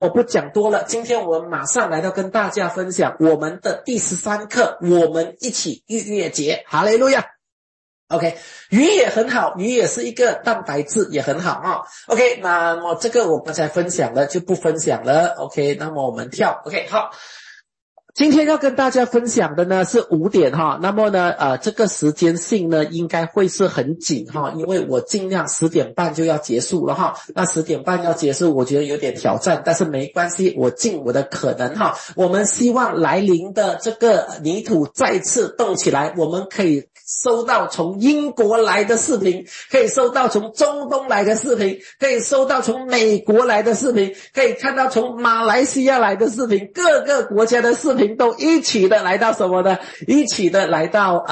我不讲多了，今天我们马上来到跟大家分享我们的第13课，我们一起逾越节，哈利路亚。OK， 鱼也很好，鱼也是一个蛋白质，也很好啊。OK， 那么这个我们才分享了，就不分享了。OK， 那么我们跳。OK， 好。今天要跟大家分享的呢是5点哈，那么呢这个时间性呢应该会是很紧哈，因为我尽量10点半就要结束了哈，那10点半要结束我觉得有点挑战，但是没关系，我尽我的可能哈。我们希望来临的这个泥土再次动起来，我们可以收到从英国来的视频，可以收到从中东来的视频，可以收到从美国来的视频，可以看到从马来西亚来的视频，各个国家的视频都一起的来到什么呢？一起的来到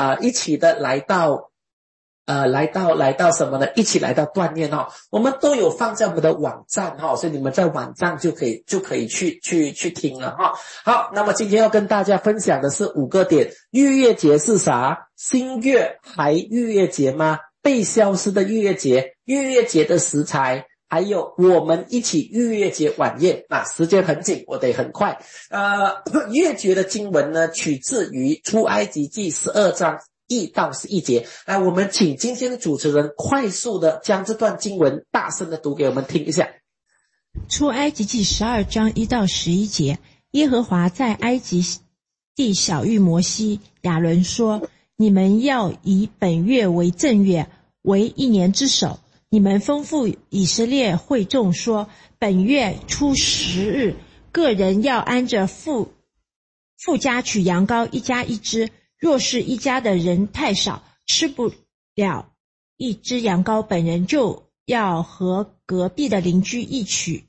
什么呢？一起来到锻炼哦。我们都有放在我们的网站哈，所以你们在网站就可以去听了哈。好，那么今天要跟大家分享的是5个点。逾越节是啥？新月还逾越节吗？被消失的逾越节，逾越节的食材，还有我们一起逾越节晚宴。那时间很紧，我得很快。逾越节的经文呢，取自于出埃及记12章1到11节。来，我们请今天的主持人快速的将这段经文大声的读给我们听一下。 出埃及记12章1到11节，耶和华在埃及地晓谕摩西、亚伦说：你们要以本月为正月，为1年之首。你们吩咐以色列会众说：本月初10日，个人要按着父家取羊羔，1家1只。若是一家的人太少，吃不了1只羊羔，本人就要和隔壁的邻居一起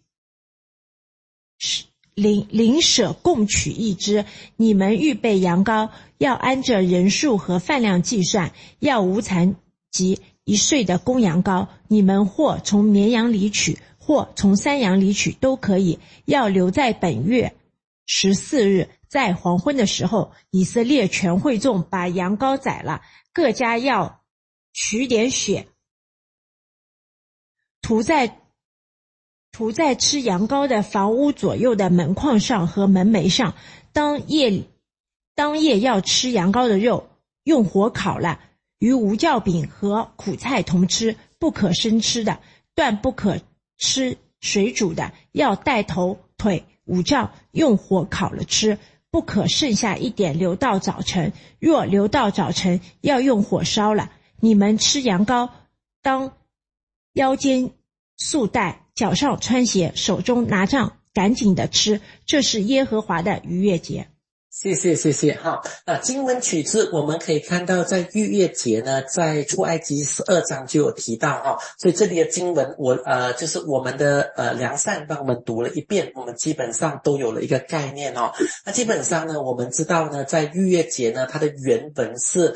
邻舍共取1只。你们预备羊羔，要按着人数和饭量计算，要无残疾1岁的公羊羔。你们或从绵羊里取，或从山羊里取都可以，要留在本月14日。在黄昏的时候，以色列全会众把羊羔宰了，各家要取点血，涂在吃羊羔的房屋左右的门框上和门楣上。当夜要吃羊羔的肉，用火烤了，与无酵饼和苦菜同吃，不可生吃的，断不可吃水煮的，要带头腿5丈，用火烤了吃，不可剩下一点留到早晨，若留到早晨，要用火烧了。你们吃羊羔，当腰间束带，脚上穿鞋，手中拿杖，赶紧的吃，这是耶和华的逾越节。 谢谢哈。经文取自我们可以看到在逾越节呢，在出埃及12章就有提到哈，所以这里的经文就是我们的良善帮我们读了一遍，我们基本上都有了一个概念哦。那基本上呢，我们知道呢，在逾越节呢，它的原本是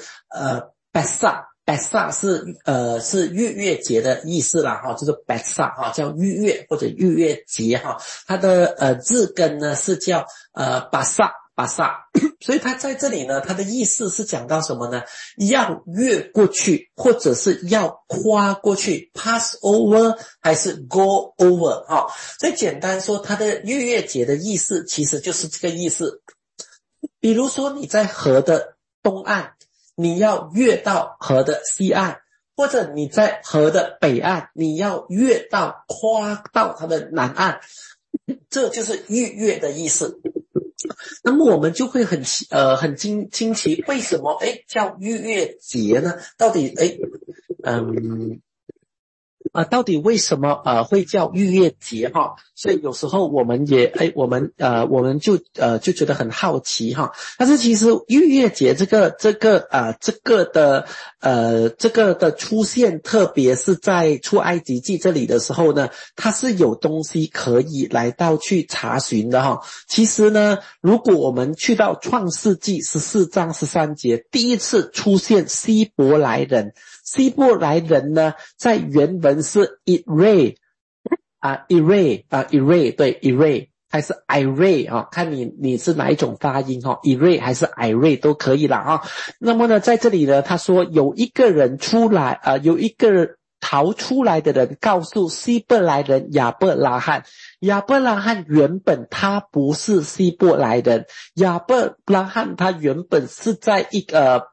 Besa 是逾越节的意思啦哈，就是 Besa 哈，叫逾越或者逾越节哈，它的字根呢是叫巴萨，所以他在这里呢，他的意思是讲到什么呢？要越过去，或者是要跨过去 ，pass over 还是 go over 哈？所以简单说，他的逾越节的意思其实就是这个意思。比如说你在河的东岸，你要越到河的西岸，或者你在河的北岸，你要跨到它的南岸，这就是逾越的意思。那么我们就会很惊奇，为什么叫逾越节呢？到底到底为什么会叫逾越节哈？所以有时候我们也我们就觉得很好奇哈。但是其实逾越节这个的出现，特别是在出埃及记这里的时候呢，它是有东西可以来到去查询的哈。其实呢，如果我们去到创世纪14章13节，第一次出现希伯来人呢，在原文是 Ire 对 Ire 还是 Ire 啊？看你是哪一种发音哈 ，Ire 还是 Ire 都可以啦啊。那么呢，在这里呢，他说有一个人出来有一个逃出来的人告诉希伯来人亚伯拉罕亚伯拉罕原本他不是希伯来人，亚伯拉罕他原本是在一个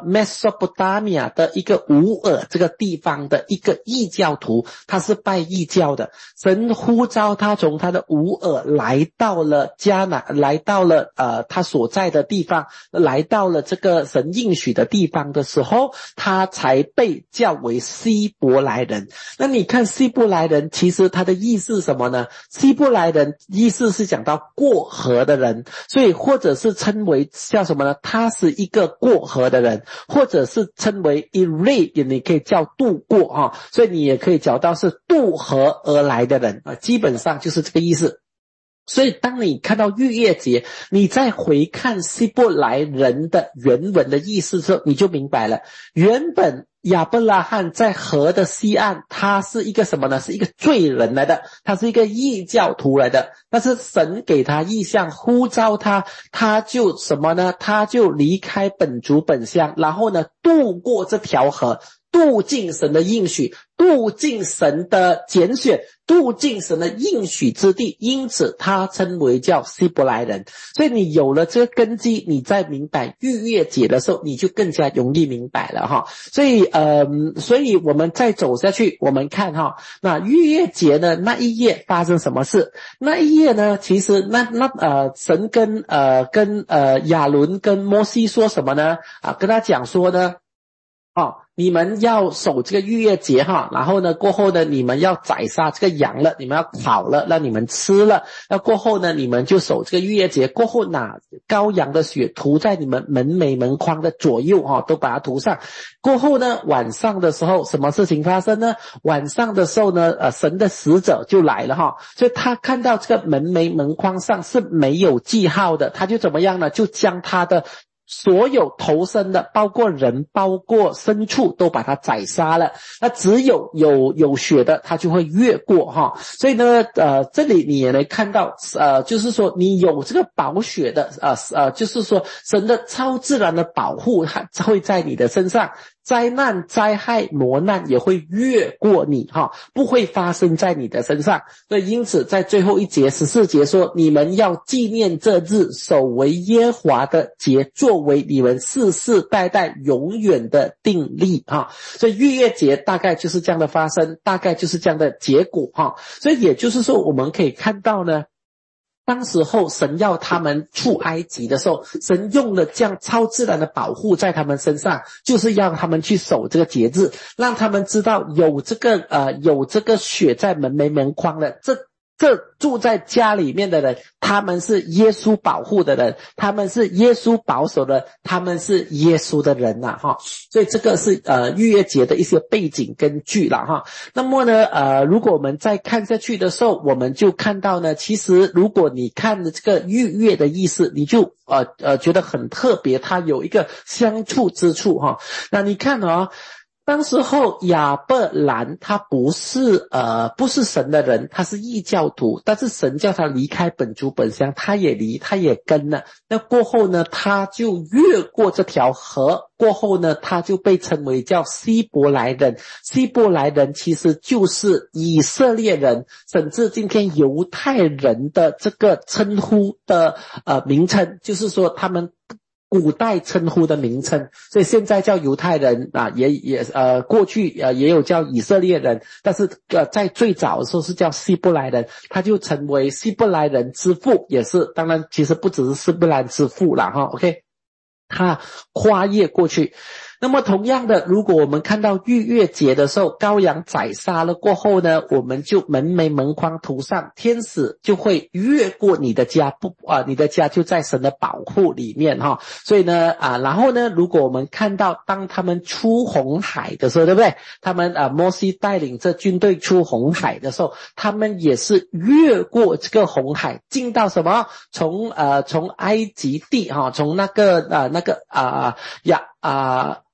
Mesopotamia 的一个乌尔这个地方的一个异教徒，他是拜异教的。神呼召他从他的乌尔来到了迦南，来到了他所在的地方，来到了这个神应许的地方的时候，他才被叫为希伯来人。那你看希伯来人其实他的意思是什么呢？希伯来人意思是讲到过河的人，所以或者是称为叫什么呢？他是一个过河的人，或者是称为 irate， 你可以叫渡过所以你也可以讲到是渡河而来的人基本上就是这个意思。所以当你看到逾越节，你再回看希伯来人的原文的意思的时候，你就明白了，原本亚伯拉罕在河的西岸，他是一个什么呢？是一个罪人来的，他是一个异教徒来的，但是神给他异象，呼召他，他就什么呢？他就离开本族本乡，然后呢渡过这条河，渡进神的应许，渡进神的拣选，渡进神的应许之地，因此他称为叫希伯来人。所以你有了这个根基，你在明白逾越节的时候，你就更加容易明白了所以我们再走下去，我们看那逾越节呢那一夜发生什么事？那一夜呢，其实神跟亚伦跟摩西说什么呢？跟他讲说呢你们要守这个逾越节然后呢过后呢你们要宰杀这个羊了，你们要烤了，让你们吃了，那过后呢你们就守这个逾越节，过后拿羔羊的血涂在你们门楣门框的左右都把它涂上。过后呢晚上的时候什么事情发生呢？晚上的时候呢神的使者就来了所以他看到这个门楣门框上是没有记号的，他就怎么样呢？就将他的所有投生的，包括人包括牲畜都把它宰杀了，那只有血的他就会越过所以呢这里你也能看到就是说你有这个保血的就是说神的超自然的保护它会在你的身上，灾难灾害磨难也会越过你不会发生在你的身上。所以因此在最后一节14节说，你们要纪念这日，守为耶和华的节，作为你们世世代代永远的定例所以逾越节大概就是这样的发生，大概就是这样的结果所以也就是说我们可以看到呢，当时候神要他们出埃及的时候，神用了这样超自然的保护在他们身上，就是要他们去守这个节日，让他们知道有这个血在门楣门框的，这住在家里面的人，他们是耶稣保护的人，他们是耶稣保守的，他们是耶稣的人所以这个是逾越节的一些背景根据啦那么呢如果我们再看下去的时候，我们就看到呢，其实如果你看的这个逾越的意思，你就觉得很特别，它有一个相处之处那你看当时候亚伯兰他不是神的人，他是异教徒，但是神叫他离开本族本乡，他也跟了。那过后呢他就越过这条河，过后呢他就被称为叫希伯来人。希伯来人其实就是以色列人，甚至今天犹太人的这个称呼的名称，就是说他们古代称呼的名称，所以现在叫犹太人过去也有叫以色列人，但是在最早的时候是叫希伯来人，他就成为希伯来人之父，也是当然其实不只是希伯来之父啦OK， 他跨越过去。那么同样的，如果我们看到逾越节的时候，羔羊宰杀了过后呢，我们就门楣门框涂上，天使就会越过你的家，你的家就在神的保护里面所以呢然后呢，如果我们看到当他们出红海的时候，对不对？他们摩西带领着军队出红海的时候，他们也是越过这个红海，进到什么？从埃及地从那个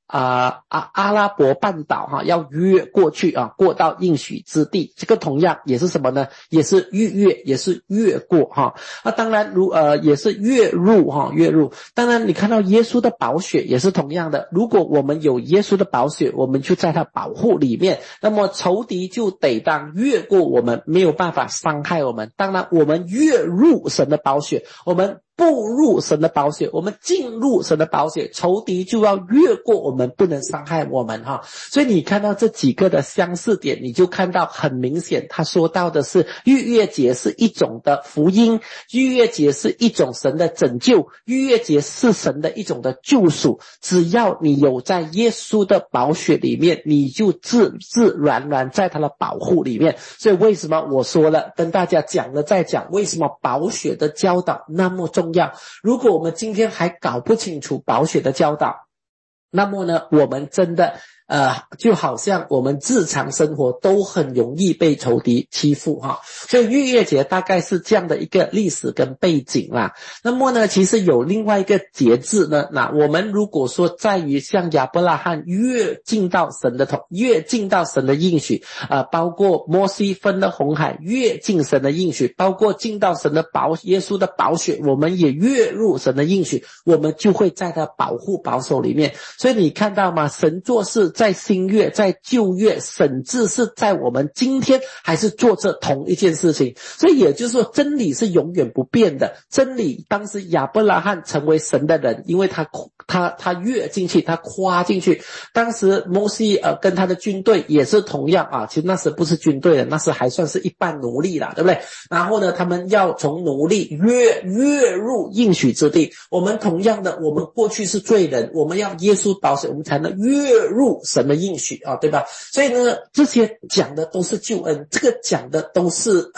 阿拉伯半岛要越过去过到应许之地，这个同样也是什么呢？也是逾越，也是越过当然也是越入越入。当然你看到耶稣的宝血也是同样的，如果我们有耶稣的宝血，我们就在他保护里面，那么仇敌就得当越过我们，没有办法伤害我们。当然我们越入神的宝血，我们步入神的宝血，我们进入神的宝血，仇敌就要越过我们，不能伤害我们所以你看到这几个的相似点，你就看到很明显，他说到的是逾越节是一种的福音，逾越节是一种神的拯救，逾越节是神的一种的救赎。只要你有在耶稣的宝血里面，你就自然在他的保护里面。所以为什么我说了，跟大家讲了再讲，为什么宝血的教导那么重要？如果我们今天还搞不清楚宝血的教导，那么呢，我们真的就好像我们日常生活都很容易被仇敌欺负所以逾越节大概是这样的一个历史跟背景啦。那么呢，其实有另外一个节制呢，那我们如果说在于像亚伯拉罕越进到神的应许包括摩西分了红海越进神的应许，包括进到神的耶稣的宝血，我们也越入神的应许，我们就会在他保护保守里面。所以你看到吗？神做事在新约在旧约，甚至是在我们今天还是做这同一件事情。所以也就是说真理是永远不变的。真理当时亚伯拉罕成为神的人，因为他越进去，他跨进去。当时摩西跟他的军队也是同样其实那时不是军队的，那时还算是一般奴隶啦，对不对？然后呢，他们要从奴隶越入应许之地。我们同样的，我们过去是罪人，我们要耶稣保守，我们才能越入神的应许对吧？所以呢，这些讲的都是救恩，这个讲的都是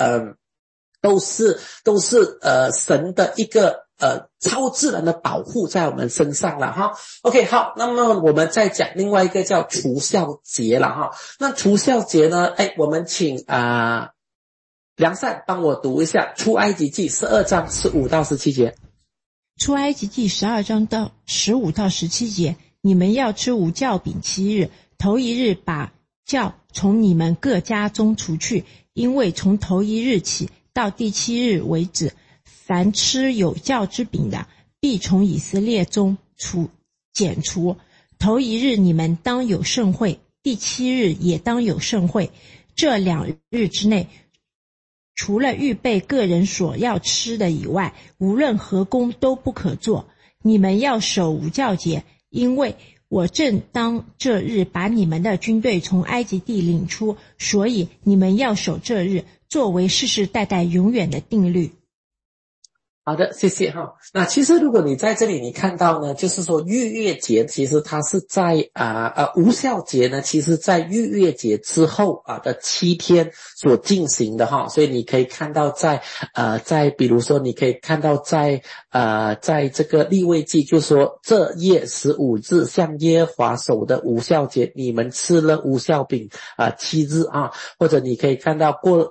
神的一个超自然的保护在我们身上了OK， 好，那么我们再讲另外一个叫除酵节了那除酵节呢，我们请良善帮我读一下出埃及记12章15到17节。 出埃及记12章到15到17节，你们要吃无酵饼7日，头一日把酵从你们各家中除去，因为从头一日起到第7日为止，凡吃有酵之饼的，必从以色列中剪除。头一日你们当有盛会，第7日也当有盛会。这2日之内，除了预备个人所要吃的以外，无论何工都不可做。你们要守无酵节，因为我正当这日把你们的军队从埃及地领出，所以你们要守这日，作为世世代代永远的定律。 好的，谢谢那其实如果你在这里你看到呢，就是说逾越节其实它是在无酵节呢，其实在逾越节之后的7天所进行的所以你可以看到在比如说你可以看到在这个利未记就说这夜15日向耶和华守的无酵节，你们吃了无酵饼7日或者你可以看到过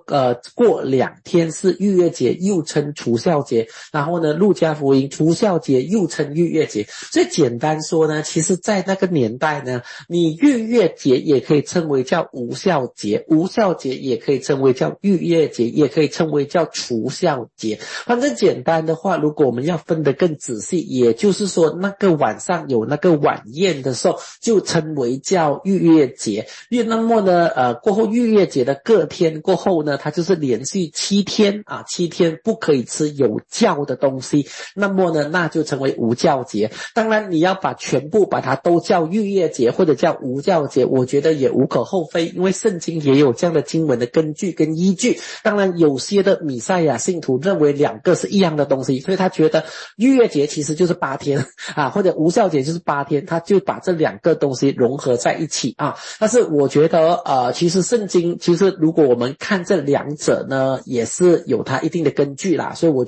2天是逾越节，又称除酵节。然后呢，路加福音除酵节又称逾越节。所以简单说呢，其实在那个年代呢，你逾越节也可以称为叫无酵节，无酵节也可以称为叫逾越节，也可以称为叫除酵节。反正简单的话，如果我们要分得更仔细，也就是说那个晚上有那个晚宴的时候，就称为叫逾越节。那么呢过后逾越节的各天过后呢，它就是连续7天7天不可以吃有酵的东西，那么呢那就成为无酵节。当然你要把全部把它都叫逾越节或者叫无酵节，我觉得也无可厚非，因为圣经也有这样的经文的根据跟依据。当然有些的弥赛亚信徒认为2个是一样的东西，所以他觉得逾越节其实就是8天或者无酵节就是8天，他就把这2个东西融合在一起但是我觉得其实圣经其实如果我们看这2者呢，也是有它一定的根据啦，所以我觉得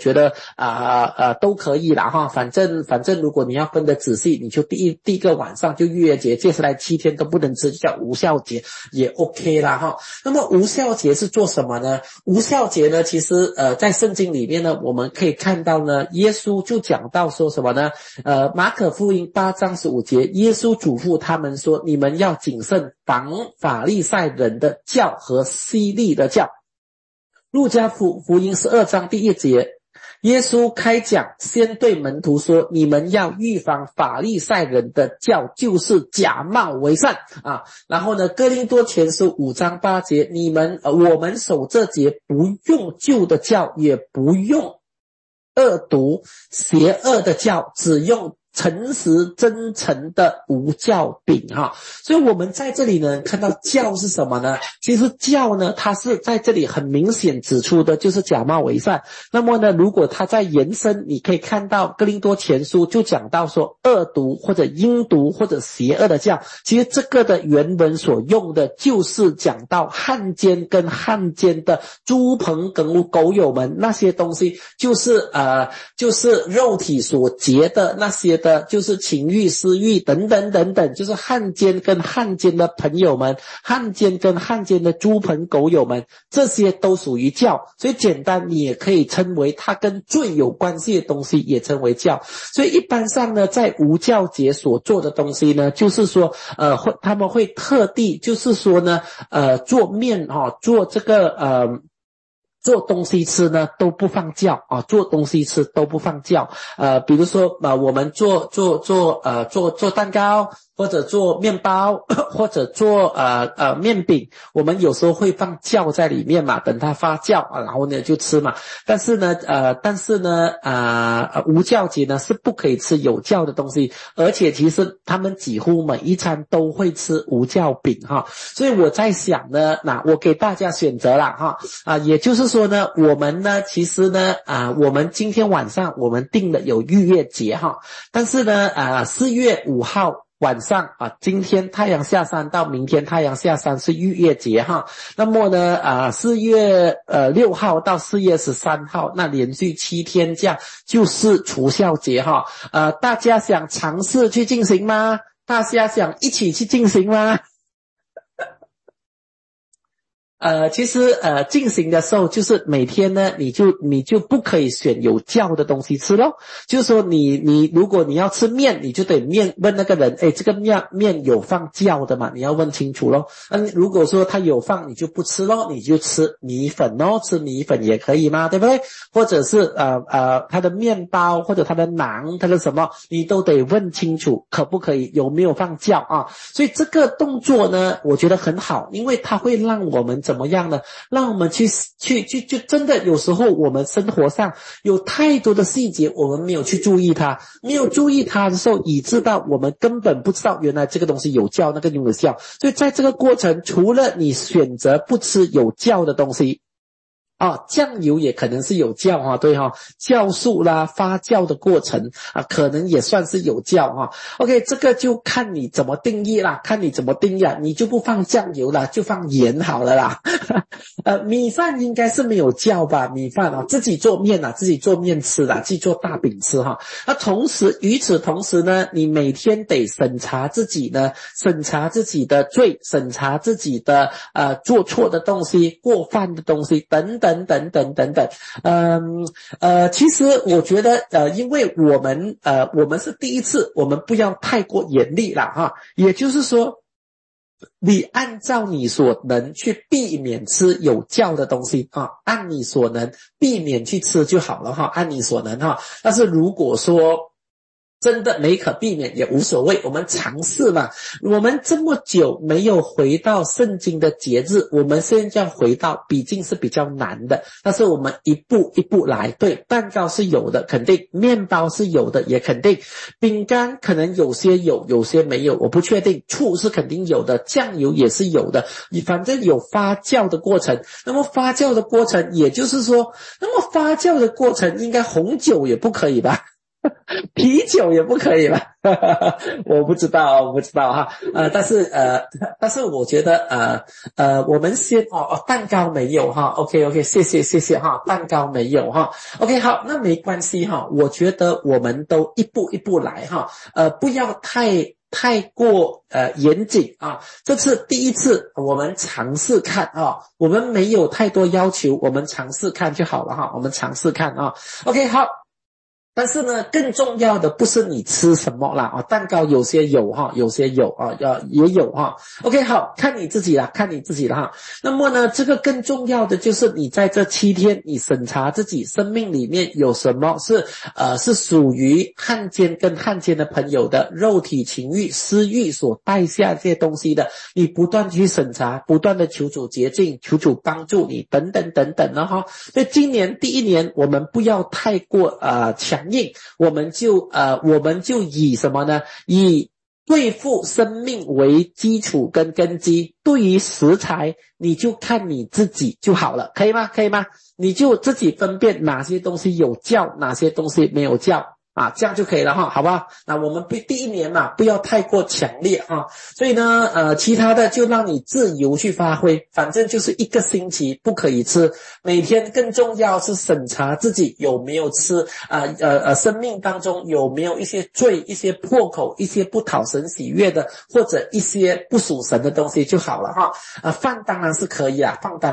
都可以啦哈，反正如果你要分得仔细，你就第一个晚上就逾越节，接下来7天都不能吃，就叫无酵节也 OK 啦哈。那么无酵节是做什么呢？无酵节呢，其实在圣经里面呢，我们可以看到呢，耶稣就讲到说什么呢？马可福音8章15节，耶稣嘱咐他们说，你们要谨慎防法利赛人的教和希律的教。路加福音12章第1节，耶稣开讲，先对门徒说，你们要预防法利赛人的教，就是假冒为善啊。然后呢，哥林多前书5章8节，我们守这节，不用旧的教，也不用恶毒邪恶的教，只用诚实真诚的无酵饼哈。所以我们在这里呢看到教是什么呢？其实教呢，它是在这里很明显指出的就是假冒为善。那么呢，如果它在延伸，你可以看到哥林多前书就讲到说恶毒或者阴毒或者邪恶的教，其实这个的原文所用的就是讲到汉奸跟汉奸的猪朋狗友们，那些东西就是肉体所结的那些的，就是情欲私欲等等等等，就是汉奸跟汉奸的朋友们，汉奸跟汉奸的猪朋狗友们，这些都属于教。所以简单你也可以称为它跟罪有关系的东西也称为教。所以一般上呢，在无酵节所做的东西呢，就是说他们会特地就是说呢做面做这个做东西吃呢都不放酵啊，做东西吃都不放酵。比如说我们做蛋糕，或者做面包，或者做面饼，我们有时候会放酵在里面嘛，等它发酵然后呢就吃嘛。但是呢无酵节呢是不可以吃有酵的东西，而且其实他们几乎每一餐都会吃无酵饼哈。所以我在想呢，我给大家选择啦哈也就是说呢，我们呢其实呢我们今天晚上我们定的有逾越节哈，但是呢4月5号晚上今天太阳下山到明天太阳下山是逾越节哈。那么呢4月6号到4月13号那连续7天这样就是除酵节哈。大家想尝试去进行吗？大家想一起去进行吗？其实进行的时候就是每天呢你就不可以选有酵的东西吃咯。就是说你如果你要吃面，你就得问那个人这个面有放酵的吗？你要问清楚咯。如果说他有放你就不吃咯，你就吃米粉咯，吃米粉也可以嘛，对不对？或者是他的面包或者他的馕他的什么你都得问清楚可不可以，有没有放酵啊。所以这个动作呢我觉得很好，因为它会让我们怎么样呢？让我们去就真的有时候我们生活上有太多的细节我们没有去注意它，没有注意它的时候，以致到我们根本不知道原来这个东西有酵那个有酵。所以在这个过程，除了你选择不吃有酵的东西酱油也可能是有酵对酵素啦发酵的过程可能也算是有酵OK， 这个就看你怎么定义啦，你就不放酱油啦，就放盐好了啦。米饭应该是没有酵吧，米饭自己做面自己做面吃啦，自己做大饼吃那与此同时呢，你每天得审查自己的罪，审查自己的做错的东西，过犯的东西等等。其实我觉得因为我们是第一次，我们不要太过严厉啦也就是说你按照你所能去避免吃有酵的东西按你所能避免去吃就好了按你所能但是如果说真的没可避免也无所谓，我们尝试嘛。我们这么久没有回到圣经的节日，我们现在要回到毕竟是比较难的，但是我们一步一步来。对，蛋糕是有的肯定，面包是有的也肯定，饼干可能有些有有些没有，我不确定，醋是肯定有的，酱油也是有的，你反正有发酵的过程。那么发酵的过程也就是说，那么发酵的过程应该红酒也不可以吧啤酒也不可以吧？我不知道哈。但是我觉得我们先蛋糕没有哈。OK， 谢谢哈，蛋糕没有哈。OK， 好，那没关系哈。我觉得我们都一步一步来哈。不要太过严谨啊。这次第一次我们尝试看啊，我们没有太多要求，我们尝试看就好了哈。我们尝试看啊。OK， 好。但是呢，更重要的不是你吃什么啦啊，蛋糕有些有哈，有些有啊，也有哈。OK， 好，看你自己啦哈。那么呢，这个更重要的就是你在这7天，你审查自己生命里面有什么是属于汉奸跟汉奸的朋友的肉体情欲、私欲所带下这些东西的，你不断去审查，不断的求主洁净，求主帮助你，等等等等的哈。所以今年第1年，我们不要太过强硬，我们就以什么呢？以对付生命为基础跟根基。对于食材，你就看你自己就好了，可以吗？你就自己分辨哪些东西有酵，哪些东西没有酵啊，这样就可以了哈，好吧？那我们第1年嘛，不要太过强烈啊。所以呢，其他的就让你自由去发挥，反正就是1个星期不可以吃，每天更重要是审查自己有没有吃生命当中有没有一些罪、一些破口、一些不讨神喜悦的，或者一些不属神的东西就好了哈。饭当然是可以啦，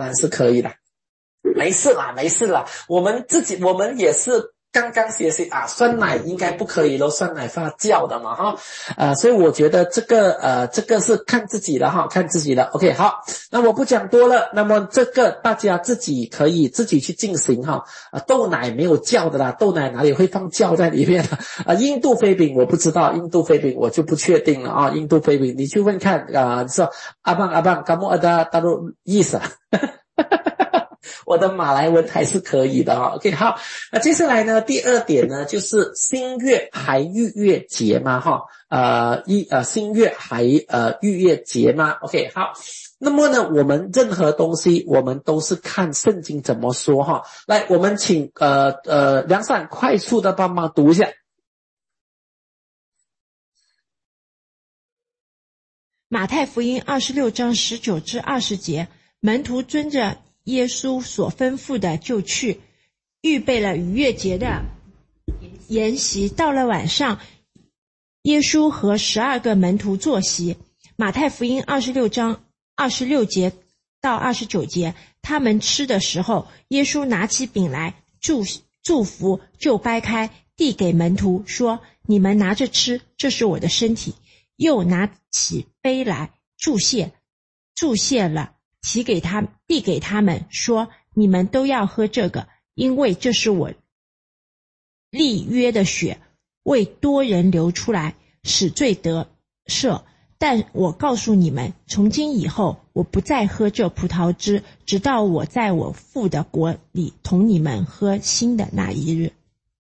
没事啦，我们也是刚刚学习啊，酸奶应该不可以咯，酸奶发酵的嘛哈。所以我觉得这个是看自己的哈，看自己的。OK， 好，那我不讲多了，那么这个大家自己可以自己去进行哈。豆奶没有酵的啦，豆奶哪里会放酵在里面印度飞饼我不知道，印度飞饼我就不确定了啊。印度飞饼你去问看说阿棒kamu ada taruh yeast我的马来文还是可以的OK， 好，那接下来呢，第2点呢，就是新月还逾越节嘛哈。新月还逾越节嘛 OK， 好。那么呢，我们任何东西我们都是看圣经怎么说哈。来，我们请梁善快速的帮忙读一下。 马太福音26章19至20节，门徒遵着耶稣所吩咐的就去，预备了逾越节的筵席。到了晚上，耶稣和12个门徒坐席。马太福音26章26节到29节，他们吃的时候，耶稣拿起饼来祝福，就掰开，递给门徒说：“你们拿着吃，这是我的身体。”又拿起杯来祝谢了，递给他们说：“你们都要喝这个，因为这是我立约的血，为多人流出来，使罪得赦。但我告诉你们，从今以后，我不再喝这葡萄汁，直到我在我父的国里同你们喝新的那一日。”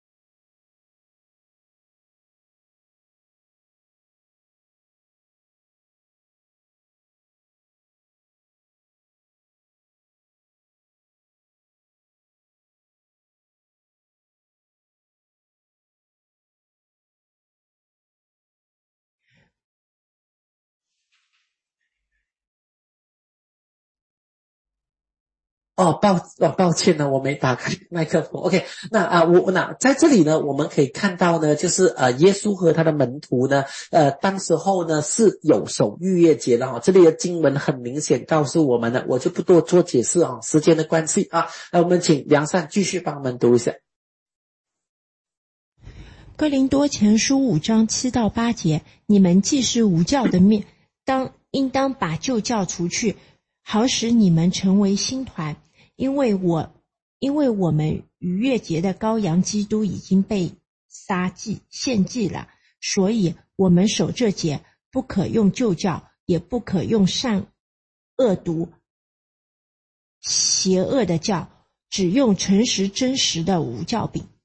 抱歉呢，我没打开麦克风。OK， 那在这里呢，我们可以看到呢，就是耶稣和他的门徒呢，当时候呢是有守逾越节的哈。这里的经文很明显告诉我们的，我就不多做解释啊，时间的关系啊。那我们请梁善继续帮我们读一下。 哥林多前书5章7到8节，你们既是无酵的面，应当把旧酵除去，好使你们成为新团。因为我们逾越节的羔羊基督已经被献祭了，所以我们守这节，不可用旧酵，也不可用善恶毒邪恶的酵，只用诚实真实的无酵饼。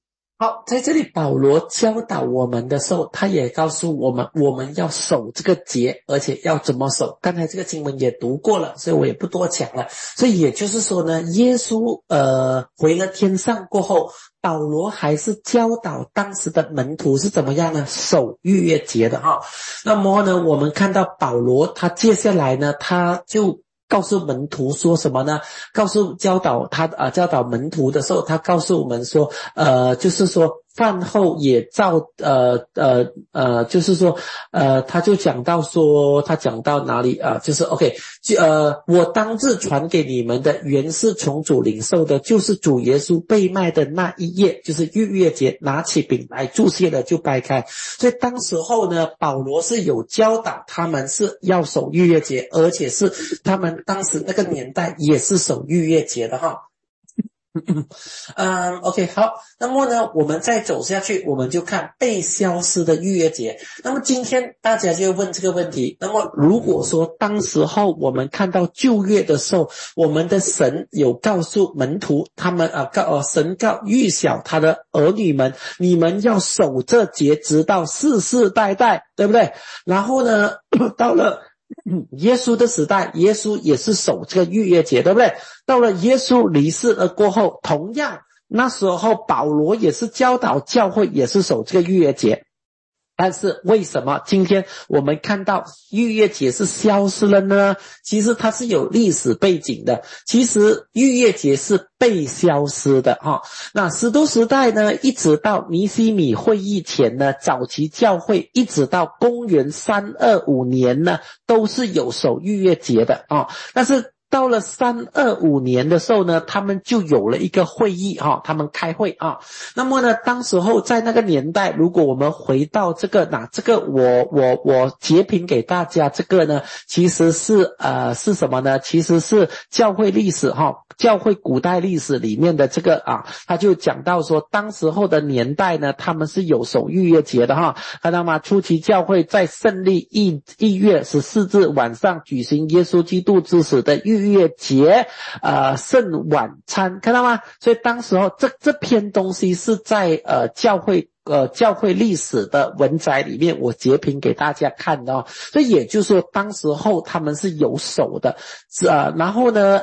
好，在这里保罗教导我们的时候，他也告诉我们，我们要守这个节，而且要怎么守。刚才这个经文也读过了，所以我也不多讲了。所以也就是说呢，耶稣回了天上过后，保罗还是教导当时的门徒是怎么样呢？守逾越节的哈。那么呢，我们看到保罗他接下来呢，他就告诉门徒说什么呢？教导门徒的时候，他告诉我们说，就是说饭后也照就是说他讲到哪里啊？就是 OK， 我当日传给你们的原是从主领受的，就是主耶稣被卖的那一夜，就是逾越节，拿起饼来祝谢了就掰开。所以当时候呢，保罗是有教导他们是要守逾越节，而且是他们当时那个年代也是守逾越节的哈。OK， 好，那么呢，我们再走下去，我们就看被消失的逾越节。那么今天大家就问这个问题，那么如果说当时候我们看到旧约的时候，我们的神有告诉门徒，他们神预晓他的儿女们，你们要守这节直到世世代代，对不对？然后呢，到了耶稣的时代，耶稣也是守这个逾越节，对不对？到了耶稣离世了过后，同样那时候保罗也是教导教会也是守这个逾越节。但是为什么今天我们看到逾越节是消失了呢？其实它是有历史背景的。其实逾越节是被消失的哈。那使徒时代呢，一直到尼西米会议前呢，早期教会一直到公元325年呢，都是有守逾越节的啊。但是到了325年的时候呢，他们就有了一个会议哈，他们开会啊。那么呢，当时候在那个年代，如果我们回到这个我截屏给大家这个呢，其实是什么呢？其实是教会历史哈，教会古代历史里面的这个啊，他就讲到说，当时候的年代呢，他们是有守逾越节的哈，看到吗？初期教会在圣历1月14日晚上举行耶稣基督之死的逾越节圣晚餐，看到吗？所以当时候这篇东西是在教会历史的文摘里面我截屏给大家看的哦。所以也就是说当时候他们是有守的，然后呢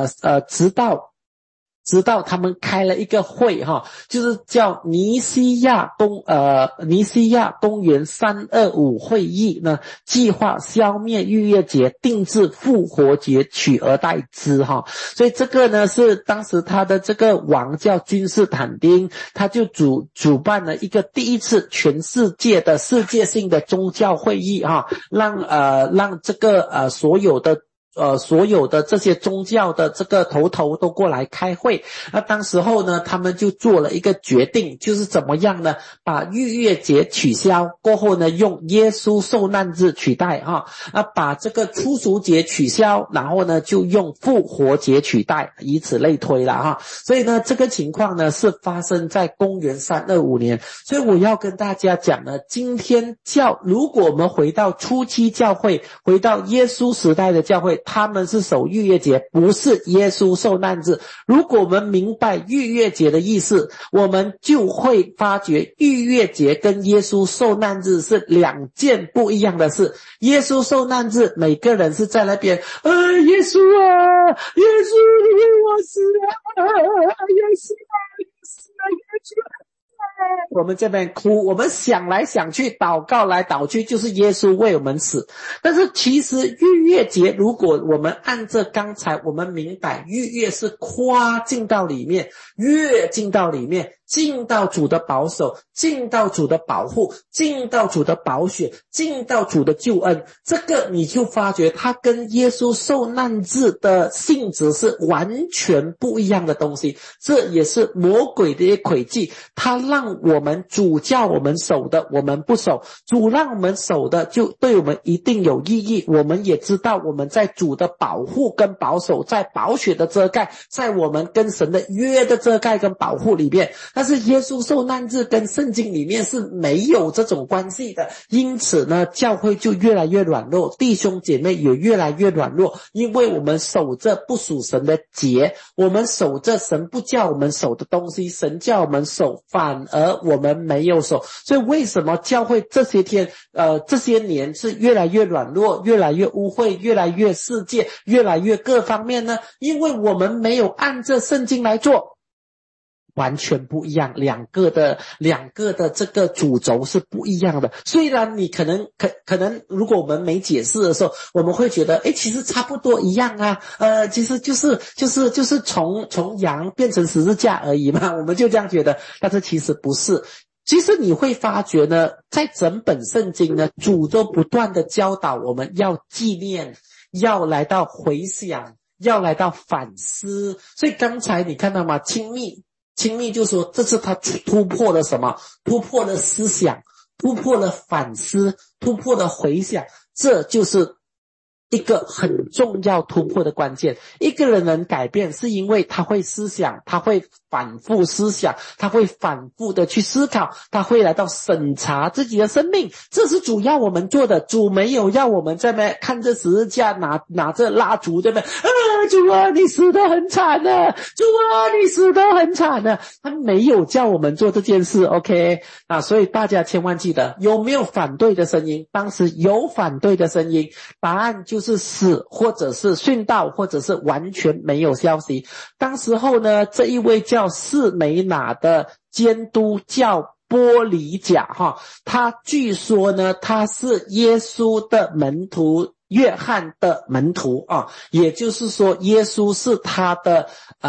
直到他们开了一个会哈，就是叫尼西亚公元325会议呢，计划消灭逾越节，定制复活节，取而代之哈。所以这个呢是当时他的这个王叫君士坦丁，他就主办了一个第一次全世界的世界性的宗教会议哈，让这个所有的这些宗教的这个头都过来开会。那当时候呢，他们就做了一个决定，就是怎么样呢？把逾越节取消过后呢，用耶稣受难日取代哈。把这个初熟节取消，然后呢就用复活节取代，以此类推了哈。所以呢，这个情况呢是发生在公元325年。所以我要跟大家讲呢，今天如果我们回到初期教会，回到耶稣时代的教会，他们是守逾越节，不是耶稣受难日。如果我们明白逾越节的意思，我们就会发觉逾越节跟耶稣受难日是两件不一样的事。耶稣受难日每个人是在那边耶稣啊，耶稣你为我死啊，耶稣啊，耶稣啊，耶稣啊，我们这边哭，我们想来想去，祷告来祷去，就是耶稣为我们死。但是其实逾越节，如果我们按照刚才我们明白，逾越是跨进到里面，越进到里面，进到主的保守，进到主的保护，进到主的宝血，进到主的救恩，这个你就发觉它跟耶稣受难日的性质是完全不一样的东西。这也是魔鬼的一个诡计，他让我们主叫我们守的我们不守，主让我们守的就对我们一定有意义。我们也知道我们在主的保护跟保守，在宝血的遮盖，在我们跟神的约的遮盖跟保护里面。 但是耶稣受难日跟圣经里面是没有这种关系的，因此呢，教会就越来越软弱，弟兄姐妹也越来越软弱，因为我们守着不属神的节，我们守着神不叫我们守的东西，神叫我们守，反而我们没有守。所以为什么教会这些年是越来越软弱，越来越污秽，越来越世界，越来越各方面呢？因为我们没有按着圣经来做，完全不一样，两个的这个主轴是不一样的。虽然你可能如果我们没解释的时候，我们会觉得其实差不多一样啊，其实就是从羊变成十字架而已嘛，我们就这样觉得，但是其实不是。其实你会发觉呢，在整本圣经呢，主都不断的教导我们要纪念，要来到回想，要来到反思。所以刚才你看到吗？亲密就说这是他突破了什么？突破了思想，突破了反思，突破了回想，这就是一个很重要突破的关键。一个人能改变是因为他会思想，他会反复思想，他会反复的去思考，他会来到审查自己的生命，这是主要我们做的。主没有要我们在那边看着十字架拿着蜡烛对不对？主啊你死得很惨的，主啊你死得很惨的，他没有叫我们做这件事 OK 所以大家千万记得，有没有反对的声音？当时有反对的声音，答案就是死，或者是殉道，或者是完全没有消息。当时候呢，这一位叫士美拿的监督叫波里甲他据说呢，他是耶稣的门徒约翰的门徒也就是说耶稣是他的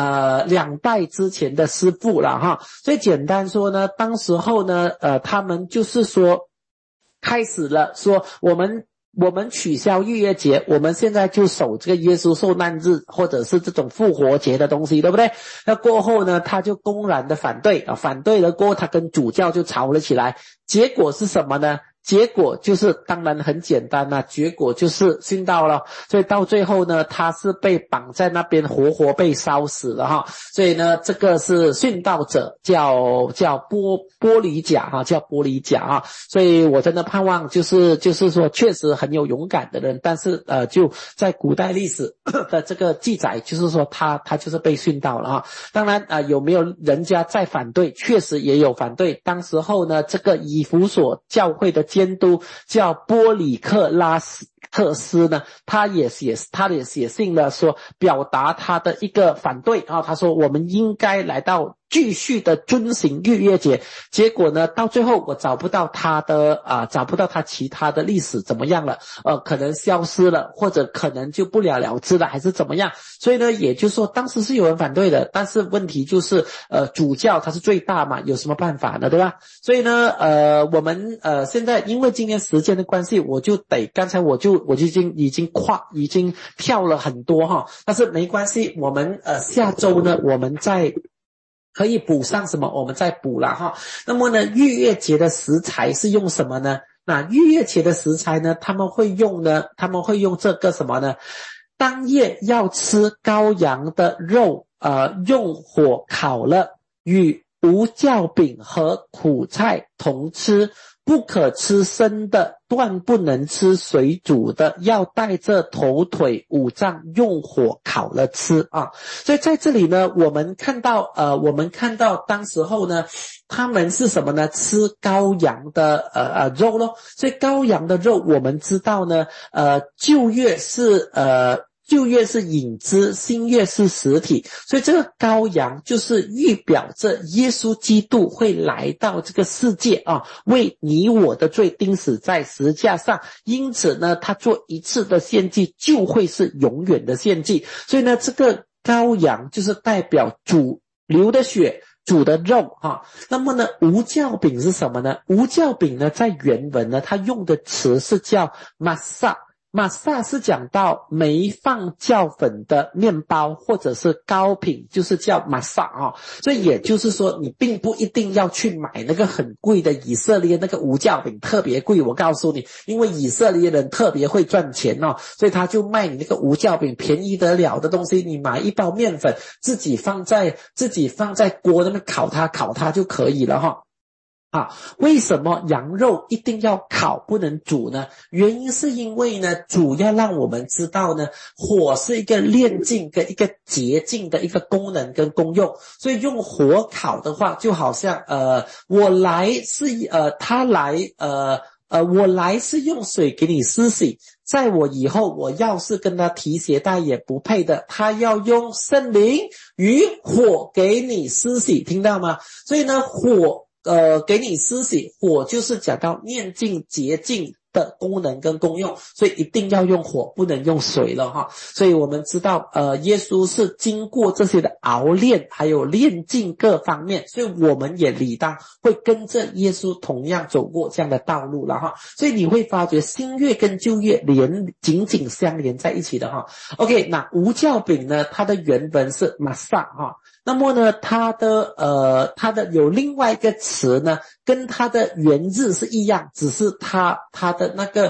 2代之前的师父了所以简单说呢，当时候呢他们就是说开始了说我们取消逾越节，我们现在就守这个耶稣受难日或者是这种复活节的东西，对不对？那过后呢，他就公然的反对反对了过后，他跟主教就吵了起来。结果是什么呢？结果就是当然很简单结果就是殉道了。所以到最后呢，他是被绑在那边活活被烧死了所以呢，这个是殉道者叫波里甲叫波里甲所以我真的盼望就是说确实很有勇敢的人，但是就在古代历史的这个记载，就是说他就是被殉道了当然有没有人家在反对？确实也有反对。当时候呢，这个以弗所教会的监督叫波里克拉特斯呢，他也写信了说表达他的一个反对他说我们应该来到继续的遵行逾越节。结果呢，到最后我找不到他其他的历史怎么样了可能消失了，或者可能就不了了之了，还是怎么样。所以呢，也就是说当时是有人反对的，但是问题就是主教他是最大嘛，有什么办法呢，对吧？所以呢我们现在因为今天时间的关系，我就得刚才我就已经跳了很多但是没关系，我们下周呢我们再可以补上什么我们再补了那么呢，逾越节的食材是用什么呢？那逾越节的食材呢，他们会用这个什么呢？当夜要吃羔羊的肉用火烤了，与无酵饼和苦菜同吃，不可吃生的，断不能吃水煮的，要带着头腿五脏用火烤了吃所以在这里呢，我们看到当时候呢，他们是什么呢？吃羔羊的肉咯。所以羔羊的肉我们知道呢旧约是影子，新约是实体，所以这个羔羊就是预表着耶稣基督会来到这个世界为你我的罪钉死在十字架上，因此呢，他做一次的献祭就会是永远的献祭。所以呢，这个羔羊就是代表主流的血，主的肉那么呢，无酵饼是什么呢？无酵饼呢，在原文呢，它用的词是叫 masa 玛萨是讲到没放酵粉的面包或者是糕品，就是叫玛萨啊。所以也就是说，你并不一定要去买那个很贵的以色列那个无酵饼，特别贵。我告诉你，因为以色列人特别会赚钱哦，所以他就卖你那个无酵饼，便宜得了的东西。你买一包面粉，自己放在锅那边烤它就可以了哈。为什么羊肉一定要烤不能煮呢？原因是因为呢，主要让我们知道呢，火是一个炼净跟一个洁净的一个功能跟功用，所以用火烤的话，就好像我来是用水给你施洗，在我以后我要是跟他提鞋带也不配的，他要用圣灵与火给你施洗，听到吗？所以呢，火给你施洗，火就是讲到炼净洁净的功能跟功用，所以一定要用火，不能用水了哈。所以我们知道耶稣是经过这些的熬炼还有炼净各方面，所以我们也理当会跟着耶稣同样走过这样的道路了哈。所以你会发觉新约跟旧约紧紧相连在一起的哈。OK， 那无酵饼呢，它的原本是玛萨哈。那么呢，它的有另外一个词呢，跟它的原字是一样，只是它的那个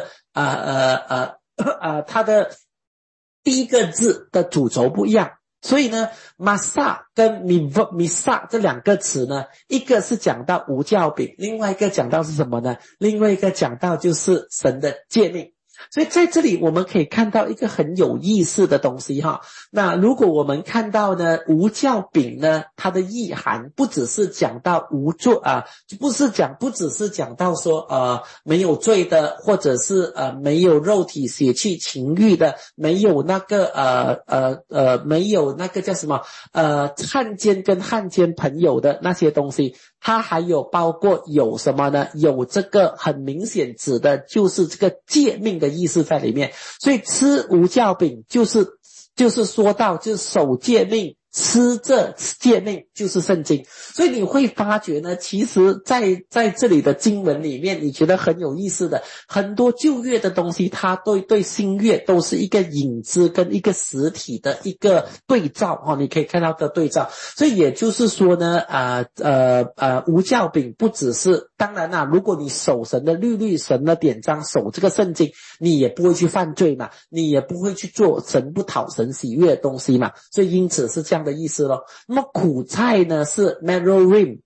它的第一个字的主轴不一样。所以呢，玛萨跟米萨这两个词呢，一个是讲到无酵饼，另外一个讲到是什么呢？另外一个讲到就是神的诫命。所以在这里我们可以看到一个很有意思的东西哈。那如果我们看到呢无酵饼呢，它的意涵不只是讲到无罪不只是讲到说没有罪的，或者是没有肉体血气情欲的，没有那个没有那个叫什么汉奸跟汉奸朋友的那些东西，它还有包括有什么呢？有这个很明显指的就是这个诫命的意思在里面。所以吃无酵饼就是说到就是守诫命，吃这诫命就是圣经。所以你会发觉呢，其实在这里的经文里面，你觉得很有意思的，很多旧约的东西，它对新约都是一个影子跟一个实体的一个对照你可以看到的对照。所以也就是说呢，无酵饼不只是，当然啦，如果你守神的律神的典章，守这个圣经，你也不会去犯罪嘛，你也不会去做神不讨神喜悦的东西嘛。所以因此是这样的意思咯。那么苦菜呢是 Merorim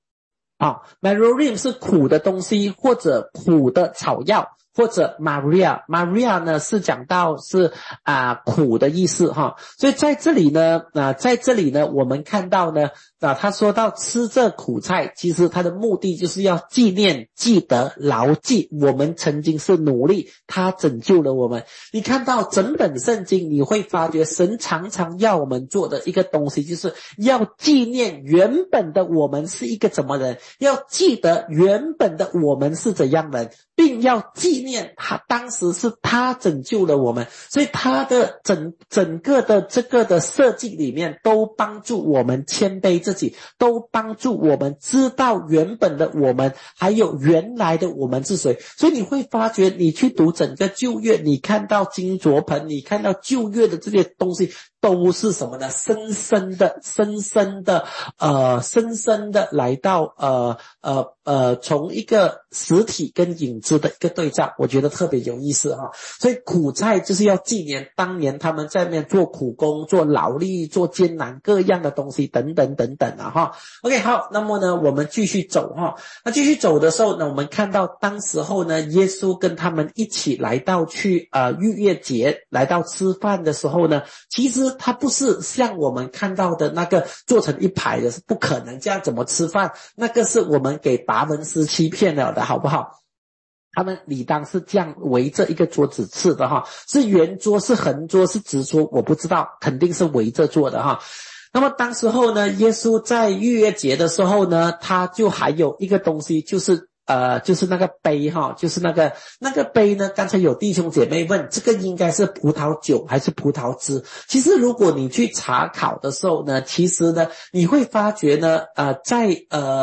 Merorim 是苦的东西，或者苦的草药，或者 Maria 呢是讲到是苦的意思哈。所以在这里呢我们看到呢他说到吃这苦菜，其实他的目的就是要纪念记得牢记我们曾经是努力，他拯救了我们。你看到整本圣经，你会发觉神常常要我们做的一个东西，就是要纪念原本的我们是一个怎么人，要记得原本的我们是怎样人，并要纪念他当时是他拯救了我们。所以他的整个的这个的设计里面都帮助我们谦卑自己，都帮助我们知道原本的我们还有原来的我们是谁。所以你会发觉，你去读整个旧约，你看到金卓盆，你看到旧约的这些东西都是什么呢？深深的来到从一个实体跟影子的一个对照，我觉得特别有意思哈。所以苦菜就是要纪念当年他们在那边做苦工、做劳力、做艰难各样的东西等等哈。OK， 好，那么呢我们继续走哈。那继续走的时候呢，我们看到当时候呢，耶稣跟他们一起来到去逾越节来到吃饭的时候呢，其实他不是像我们看到的那个做成一排的，是不可能，这样怎么吃饭？那个是我们给达文斯欺骗了的，好不好？他们理当是这样围着一个桌子吃的哈，是圆桌是横桌是直桌我不知道，肯定是围着做的哈。那么当时候呢，耶稣在逾越节的时候呢，他就还有一个东西，就是那个杯哈，就是那个杯呢，刚才有弟兄姐妹问，这个应该是葡萄酒还是葡萄汁？其实如果你去查考的时候呢，其实呢，你会发觉呢，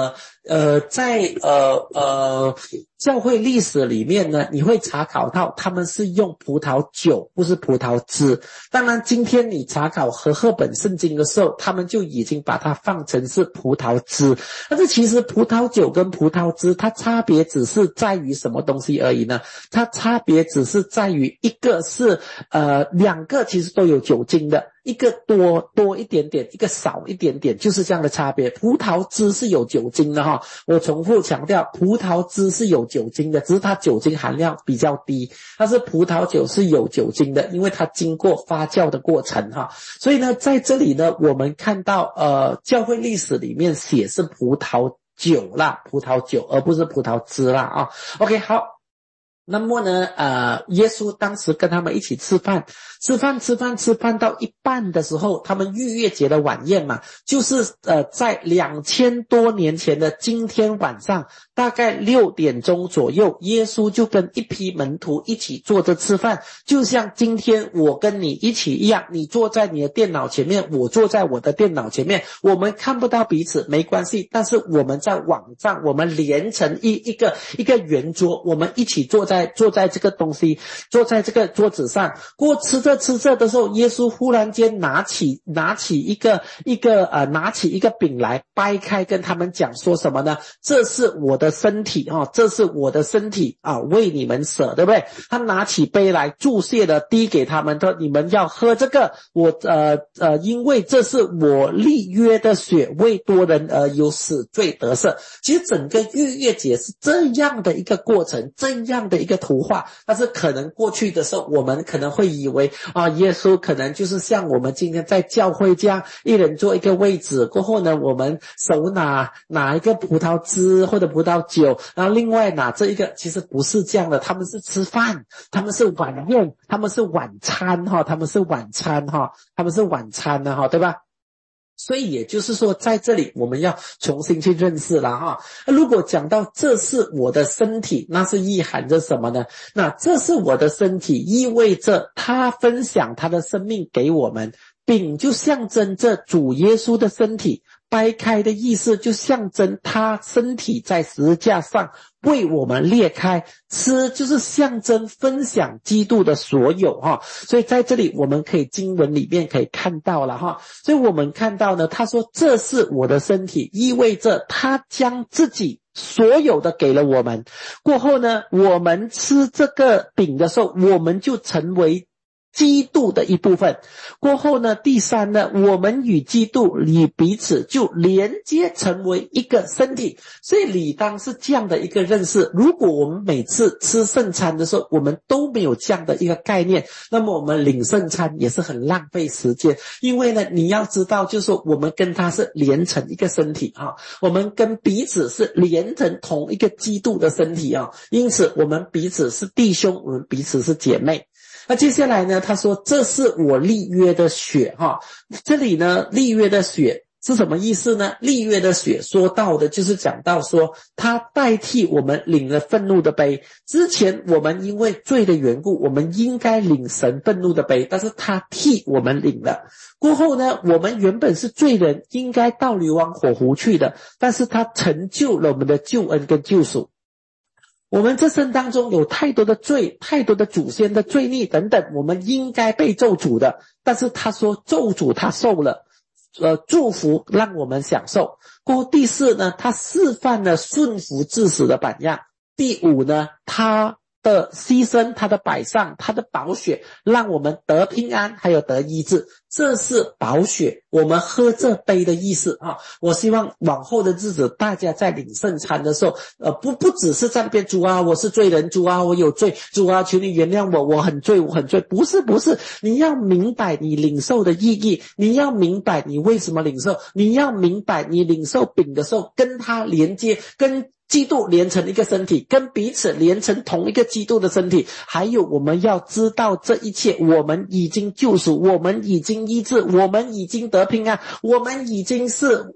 在教会历史里面呢，你会查考到他们是用葡萄酒，不是葡萄汁。当然今天你查考和合本圣经的时候，他们就已经把它放成是葡萄汁。但是其实葡萄酒跟葡萄汁它差别只是在于什么东西而已呢？它差别只是在于一个是两个其实都有酒精的，一个多一点点，一个少一点点，就是这样的差别。葡萄汁是有酒精的哈，我重复强调，葡萄汁是有酒精的，只是它酒精含量比较低。但是葡萄酒是有酒精的，因为它经过发酵的过程哈。所以呢，在这里呢，我们看到教会历史里面写是葡萄酒啦，葡萄酒，而不是葡萄汁啦啊。OK， 好。那么呢，耶稣当时跟他们一起吃饭到一半的时候，他们逾越节的晚宴嘛，就是在2000多年前的今天晚上，大概6点钟左右，耶稣就跟一批门徒一起坐着吃饭，就像今天我跟你一起一样，你坐在你的电脑前面，我坐在我的电脑前面，我们看不到彼此没关系，但是我们在网上，我们连成一个圆桌，我们一起坐在这个东西，坐在这个桌子上。过吃着的时候，耶稣忽然间拿起一个饼来掰开，跟他们讲说什么呢？这是我的身体这是我的身体为你们舍，对不对？他拿起杯来注谢的递给他们，说你们要喝这个，因为这是我立约的血，为多人有死罪得赦。其实整个逾越节是这样的一个过程，这样的一个图画。但是可能过去的时候，我们可能会以为耶稣可能就是像我们今天在教会这样，一人坐一个位置，过后呢，我们手拿一个葡萄汁或者葡萄酒，然后另外拿这一个，其实不是这样的，他们是吃饭，他们是晚宴，他们是晚餐他们是晚餐对吧？所以也就是说，在这里我们要重新去认识了哈。如果讲到这是我的身体，那是意含着什么呢？那这是我的身体，意味着他分享他的生命给我们，饼就象征着主耶稣的身体，掰开的意思就象征他身体在十字架上为我们裂开，吃就是象征分享基督的所有所以在这里我们可以经文里面可以看到了所以我们看到呢，他说这是我的身体，意味着他将自己所有的给了我们。过后呢，我们吃这个饼的时候，我们就成为基督的一部分。过后呢，第三呢，我们与基督与彼此就连接成为一个身体。所以理当是这样的一个认识。如果我们每次吃圣餐的时候，我们都没有这样的一个概念，那么我们领圣餐也是很浪费时间。因为呢，你要知道，就是说我们跟他是连成一个身体我们跟彼此是连成同一个基督的身体因此我们彼此是弟兄，我们彼此是姐妹。那接下来呢，他说这是我立约的血这里呢，立约的血是什么意思呢？立约的血说到的就是讲到说，他代替我们领了愤怒的杯。之前我们因为罪的缘故，我们应该领神愤怒的杯，但是他替我们领了。过后呢，我们原本是罪人，应该到流亡火湖去的，但是他成就了我们的救恩跟救赎。我们这生当中有太多的罪，太多的祖先的罪孽等等，我们应该被咒诅的，但是他说咒诅他受了，祝福让我们享受。过后第四呢，他示范了顺服至死的榜样。第五呢，他的牺牲，他的摆上，他的宝血，让我们得平安，还有得医治。这是宝血，我们喝这杯的意思我希望往后的日子，大家在领圣餐的时候，不只是在那边主啊，我是罪人，主啊，我有罪，主啊，求你原谅我，我很罪，不是，你要明白你领受的意义，你要明白你为什么领受，你要明白你领受饼的时候，跟它连接，跟基督连成一个身体，跟彼此连成同一个基督的身体。还有我们要知道这一切，我们已经救赎，我们已经医治，我们已经得平安，我们已经是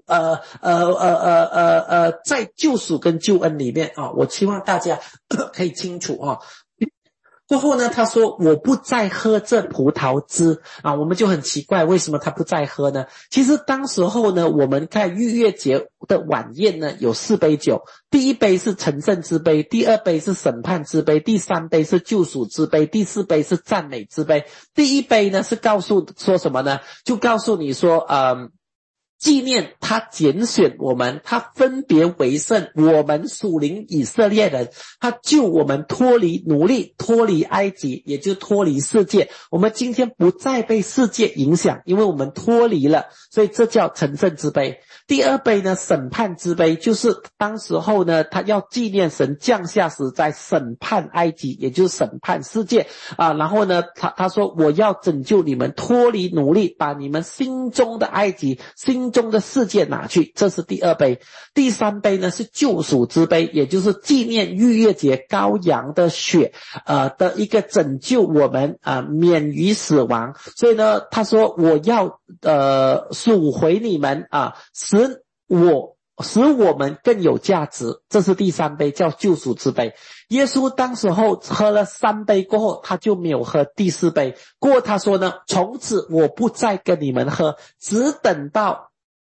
在救赎跟救恩里面我希望大家可以清楚过后呢，他说我不再喝这葡萄汁啊，我们就很奇怪，为什么他不再喝呢？其实当时候呢，我们看逾越节的晚宴呢，有4杯酒，第一杯是成圣之杯，第二杯是审判之杯，第三杯是救赎之杯，第四杯是赞美之杯。第一杯呢是告诉说什么呢？就告诉你说纪念他拣选我们，他分别为圣，我们属灵以色列人，他救我们脱离奴隶，脱离埃及，也就脱离世界。我们今天不再被世界影响，因为我们脱离了，所以这叫成圣之杯。第二杯呢，审判之杯，就是当时候呢，他要纪念神降下时在审判埃及，也就是审判世界啊。然后呢，他说我要拯救你们脱离奴隶，把你们心中的埃及，心中的世界拿去，这是第二杯。第三杯呢是救赎之杯，也就是纪念逾越节羔羊的血的一个拯救我们免于死亡。所以呢，他说我要赎回你们使我们更有价值，这是第三杯，叫救赎之杯。耶稣当时候喝了3杯过后，他就没有喝第4杯。过后他说呢，从此我不再跟你们喝，只等到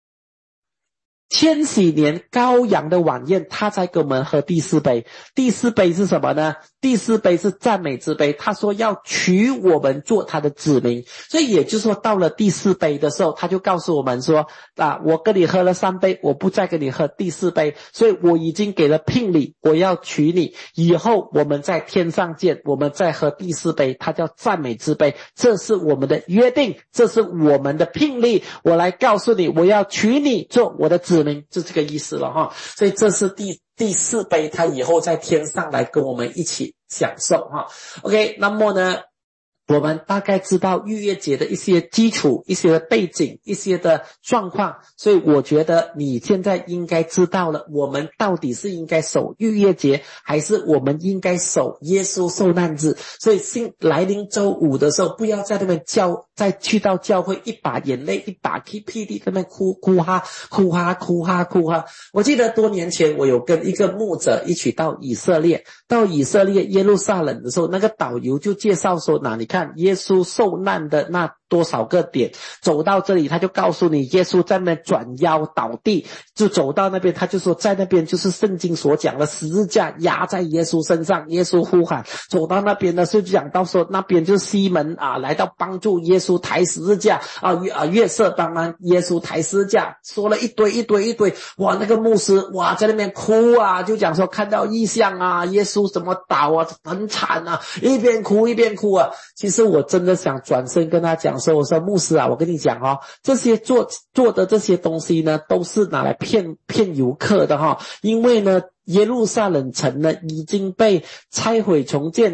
千禧年羔羊的晚宴，他才给我们喝第4杯。第4杯是什么呢？第4杯是赞美之杯，他说要取我们做他的子民。所以也就是说，到了第4杯的时候，他就告诉我们说我跟你喝了3杯，我不再跟你喝第4杯，所以我已经给了聘礼，我要娶你，以后我们在天上见，我们再喝第4杯，它叫赞美之杯。这是我们的约定，这是我们的聘礼，我来告诉你，我要娶你做我的子民，就这个意思了哈。所以这是第4杯，他以后在天上来跟我们一起享受哈。OK， 那么呢，我们大概知道逾越节的一些基础，一些的背景，一些的状况，所以我觉得你现在应该知道了，我们到底是应该守逾越节，还是我们应该守耶稣受难日。所以来临周5的时候，不要在那边再去到教会一把眼泪一把屁地在那边哭哈。我记得多年前我有跟一个牧者一起到以色列耶路撒冷的时候，那个导游就介绍说，你看耶稣受难的那多少个点，走到这里他就告诉你耶稣在那边转腰倒地，就走到那边他就说在那边就是圣经所讲的十字架压在耶稣身上，耶稣呼喊，走到那边呢就讲到说那边就是西门来到帮助耶稣抬十字架约瑟帮忙耶稣抬十字架，说了一堆，哇，那个牧师哇在那边哭就讲说看到异象耶稣怎么倒很惨一边哭其实我真的想转身跟他讲说，我说牧师我跟你讲这些做的这些东西呢，都是拿来骗游客的因为呢耶路撒冷城呢已经被拆毁重建，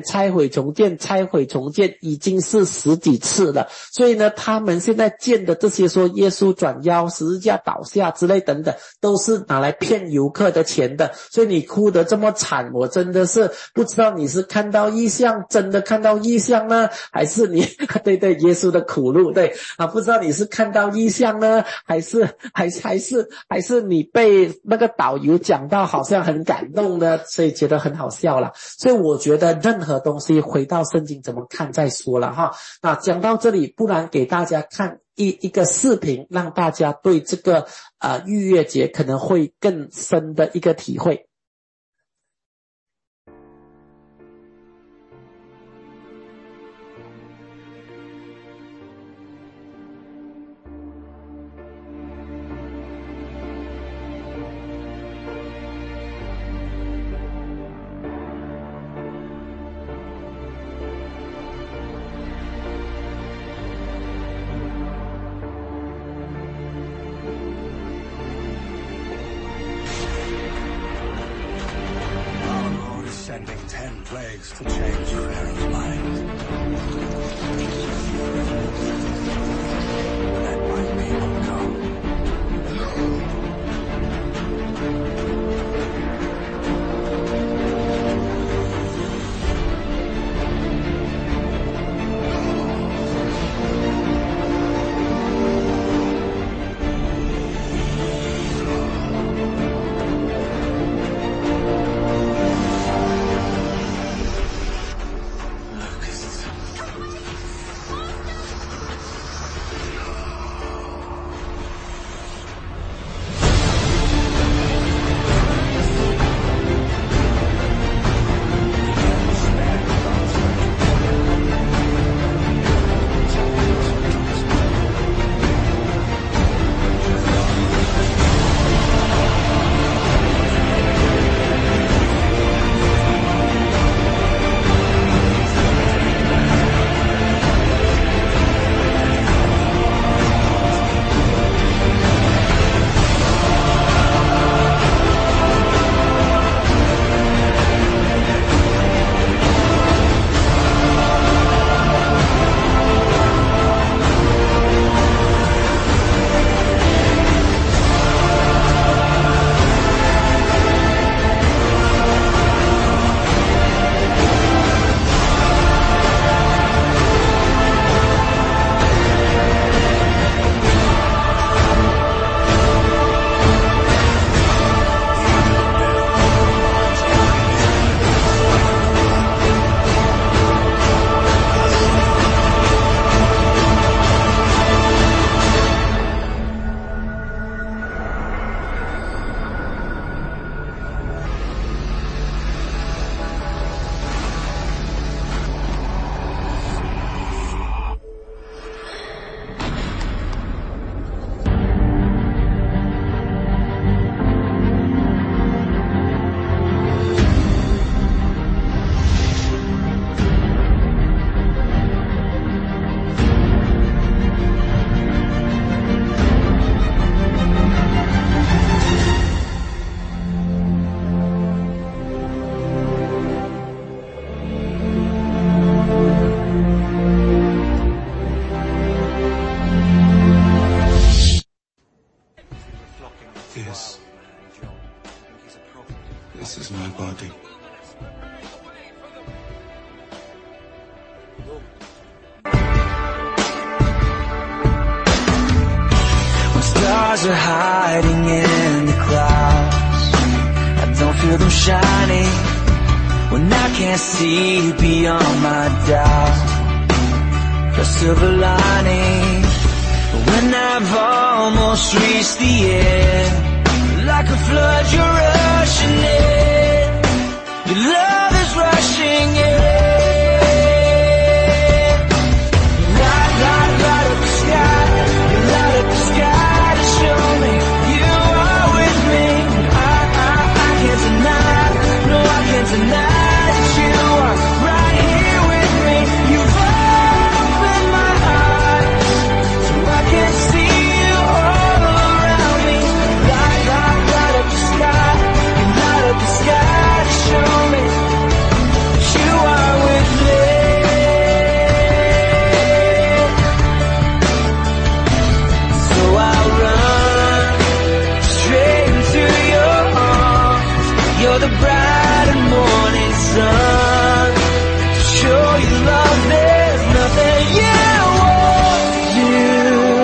已经是10几次了。所以呢他们现在建的这些说耶稣转腰十字架倒下之类等等，都是拿来骗游客的钱的。所以你哭得这么惨，我真的是不知道你是看到异象，真的看到异象呢，还是你对耶稣的苦路不知道你是看到异象呢，还是你被那个导游讲到好像很感动的，所以觉得很好笑了。所以我觉得任何东西回到圣经怎么看再说了那讲到这里，不然给大家看一个视频，让大家对这个逾越节可能会更深的一个体会。 Sending 10 plagues to change Pharaoh's mind. Let my people come. stars are hiding in the clouds. I don't feel them shining when I can't see beyond my doubt. The silver lining when I've almost reached the end. Like a flood you're rushing in, your love is rushing in. Light up the sky, light up the sky to show me you are with me. I can't deny, no I can't deny that you are right here with me. You've opened my eyes so I can see you all around me. Light up the sky, light up the sky to show me that you are with me. So I'll run straight into your arms. You're the bright and morning sun. To show you love, there's nothing you won't do.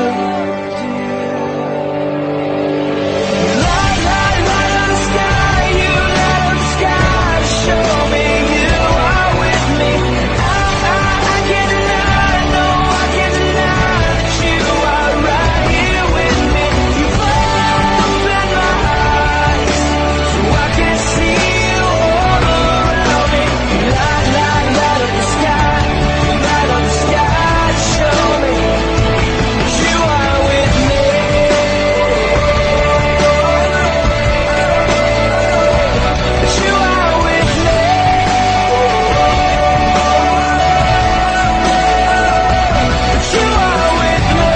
Light up the sky, you light up the sky to show me you are with me. I can't deny, no I can't deny that you are right here with me. You've opened my eyes so I can see you all around me. Light up the sky, light up the sky to show me that you are with me. That you are with me. That you are with me.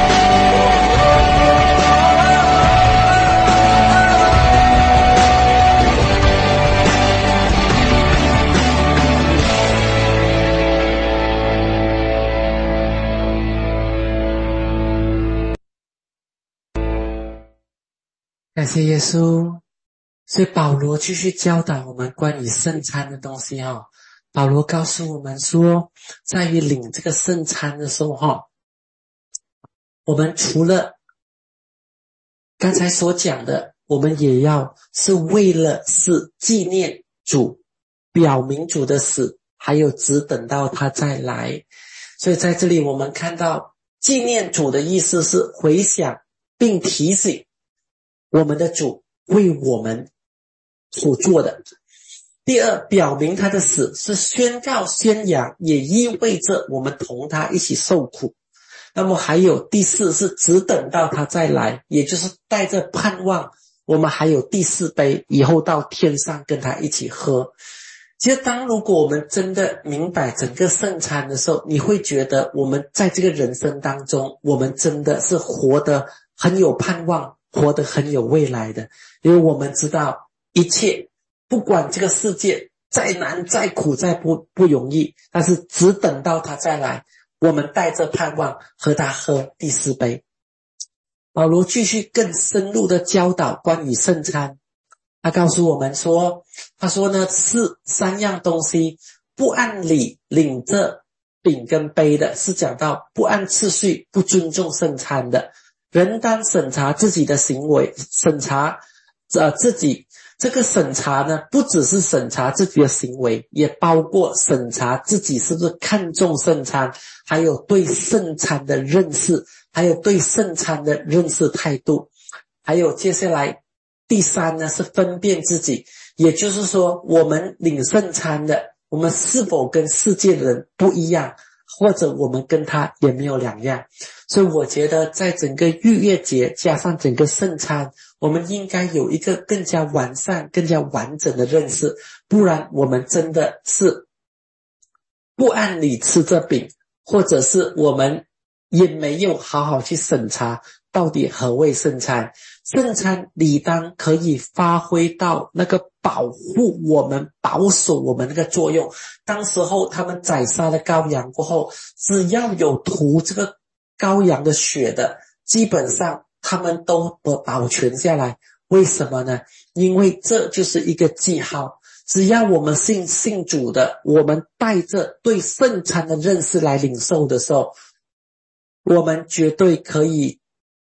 感谢耶稣。所以保罗继续教导我们关于圣餐的东西哈。保罗告诉我们说，在于领这个圣餐的时候哈，我们除了刚才所讲的，我们也要是为了是纪念主，表明主的死，还有只等到他再来。所以在这里我们看到纪念主的意思是回想并提醒我们的主为我们所做的。第二，表明他的死是宣告宣扬，也意味着我们同他一起受苦。那么还有第四是只等到他再来，也就是带着盼望，我们还有第四杯，以后到天上跟他一起喝。其实如果我们真的明白整个圣餐的时候，你会觉得我们在这个人生当中，我们真的是活得很有盼望，活得很有未来的。因为我们知道一切，不管这个世界再难再苦再不容易，但是只等到他再来，我们带着盼望和他喝第四杯。保罗继续更深入的教导关于圣餐。他告诉我们说，他说呢，是三样东西不按理领着饼跟杯的，是讲到不按次序不尊重圣餐的。人当审查自己的行为，审查自己。这个审查呢，不只是审查自己的行为，也包括审查自己是不是看重圣餐，还有对圣餐的认识，还有对圣餐的认识态度。还有接下来第三呢，是分辨自己，也就是说我们领圣餐的，我们是否跟世界的人不一样，或者我们跟他也没有两样。所以我觉得在整个逾越节加上整个圣餐，我们应该有一个更加完善更加完整的认识，不然我们真的是不按理吃这饼，或者是我们也没有好好去审查到底何谓圣餐。圣餐理当可以发挥到那个保护我们保守我们那个作用。当时候他们宰杀了羔羊过后，只要有涂这个羔羊的血的，基本上他们都保全下来。为什么呢？因为这就是一个记号，只要我们信主的，我们带着对圣餐的认识来领受的时候，我们绝对可以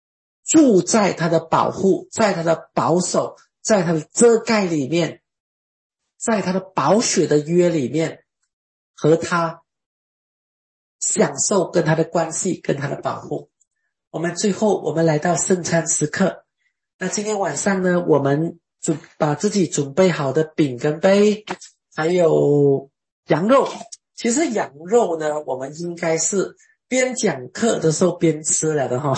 住在他的保护，在他的保守，在他的遮盖里面，在他的宝血的约里面，和他享受跟他的关系，跟他的保护。最后我们来到圣餐时刻。那今天晚上呢，我们把自己准备好的饼跟杯，还有羊肉。其实羊肉呢，我们应该是边讲课的时候边吃了的哈。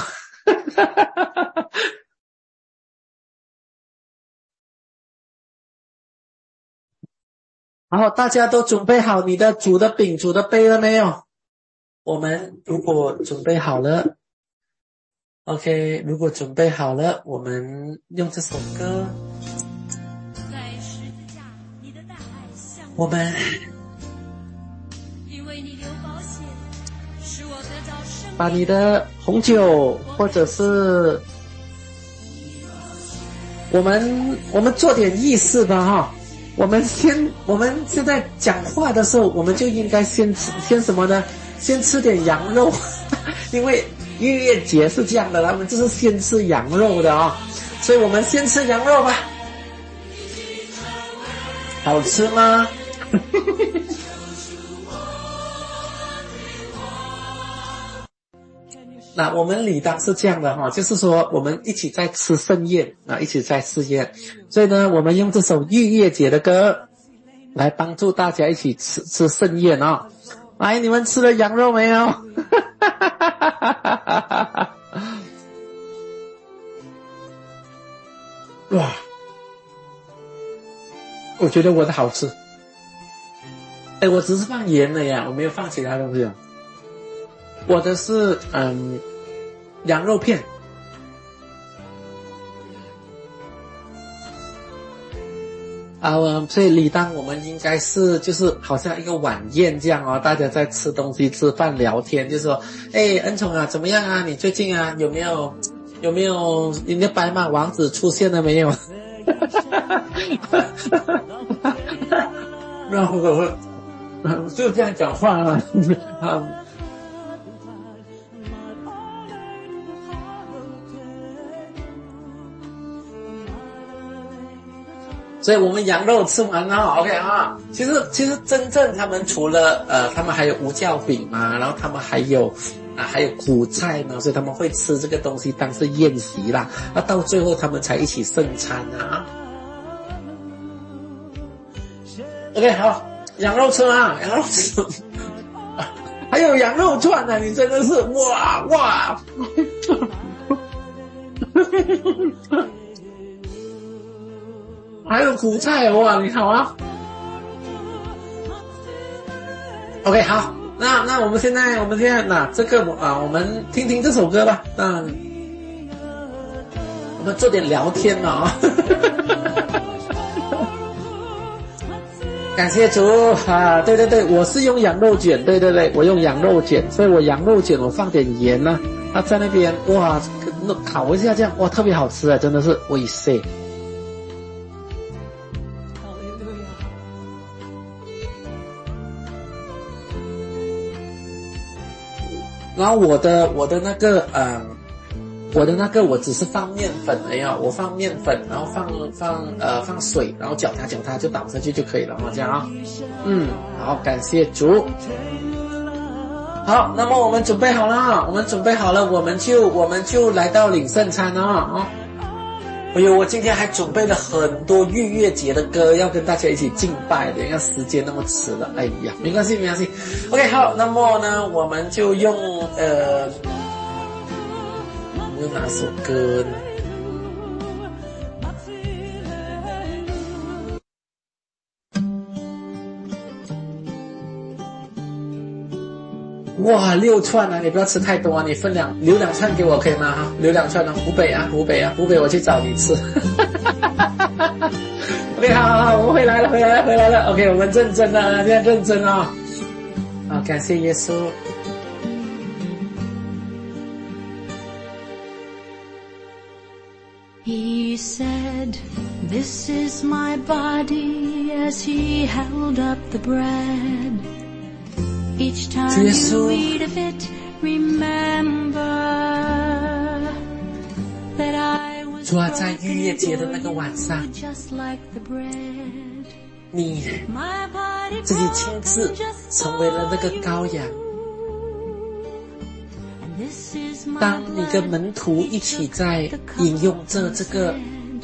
然后大家都准备好你的煮的饼、煮的杯了没有？我们如果准备好了 ，OK， 如果准备好了，我们用这首歌，我们把你的红酒，或者是我们做点仪式吧哈。我们现在讲话的时候，我们就应该先什么呢？先吃点羊肉，因为逾越节是这样的，他们就是先吃羊肉的啊，所以我们先吃羊肉吧。好吃吗？那我们理当是这样的哈，就是说我们一起在吃盛宴啊，一起在吃宴，所以呢，我们用这首逾越节的歌来帮助大家一起吃盛宴啊。来，你们吃了羊肉没有？哇，我觉得我的好吃。我只是放盐了呀，我没有放其他东西。我的是羊肉片。所以理当我们应该是就是好像一个晚宴这样哦，大家在吃东西、吃饭、聊天，就是说，恩宠啊，怎么样啊？你最近啊有没有你的白马王子出现了没有？然后我就这样讲话啊，所以我们羊肉吃完了 ，OK 啊。其实真正他们除了他们还有无酵饼嘛，然后他们还有苦菜嘛，所以他们会吃这个东西当是宴席啦。那到最后他们才一起圣餐啊。OK 好，羊肉吃啊，羊肉吃，还有羊肉串呢，你真的是哇。还有苦菜哇，你好啊。OK 好，那我们现在那这个我们听听这首歌吧。那我们做点聊天嘛啊。感谢主啊，对，我是用羊肉卷，对，我用羊肉卷，所以我羊肉卷我放点盐呢，在那边哇烤一下这样哇特别好吃啊，真的是喂塞。然后我的那个我只是放面粉而已，我放面粉，然后放水，然后搅它就倒下去就可以了，这样啊。好，感谢主。好，那么我们准备好了，我们就来到领圣餐啊。我今天还准备了很多逾越节的歌要跟大家一起敬拜的，因为时间那么迟了，没关系。OK 好，那么呢我们就用哪首歌呢？哇，6串啊！你不要吃太多啊，你留2串给我可以吗？哈，留2串啊，湖北我去找你吃。OK， 好，我们回来了。OK， 我们认真了，现在认真了。好，感谢耶稣。 He said, "This is my body," as he held up the bread. Each time you eat of it, remember 主啊，在逾越节的那个晚上，你自己亲自成为了那个羔羊。当你跟门徒一起在饮用这个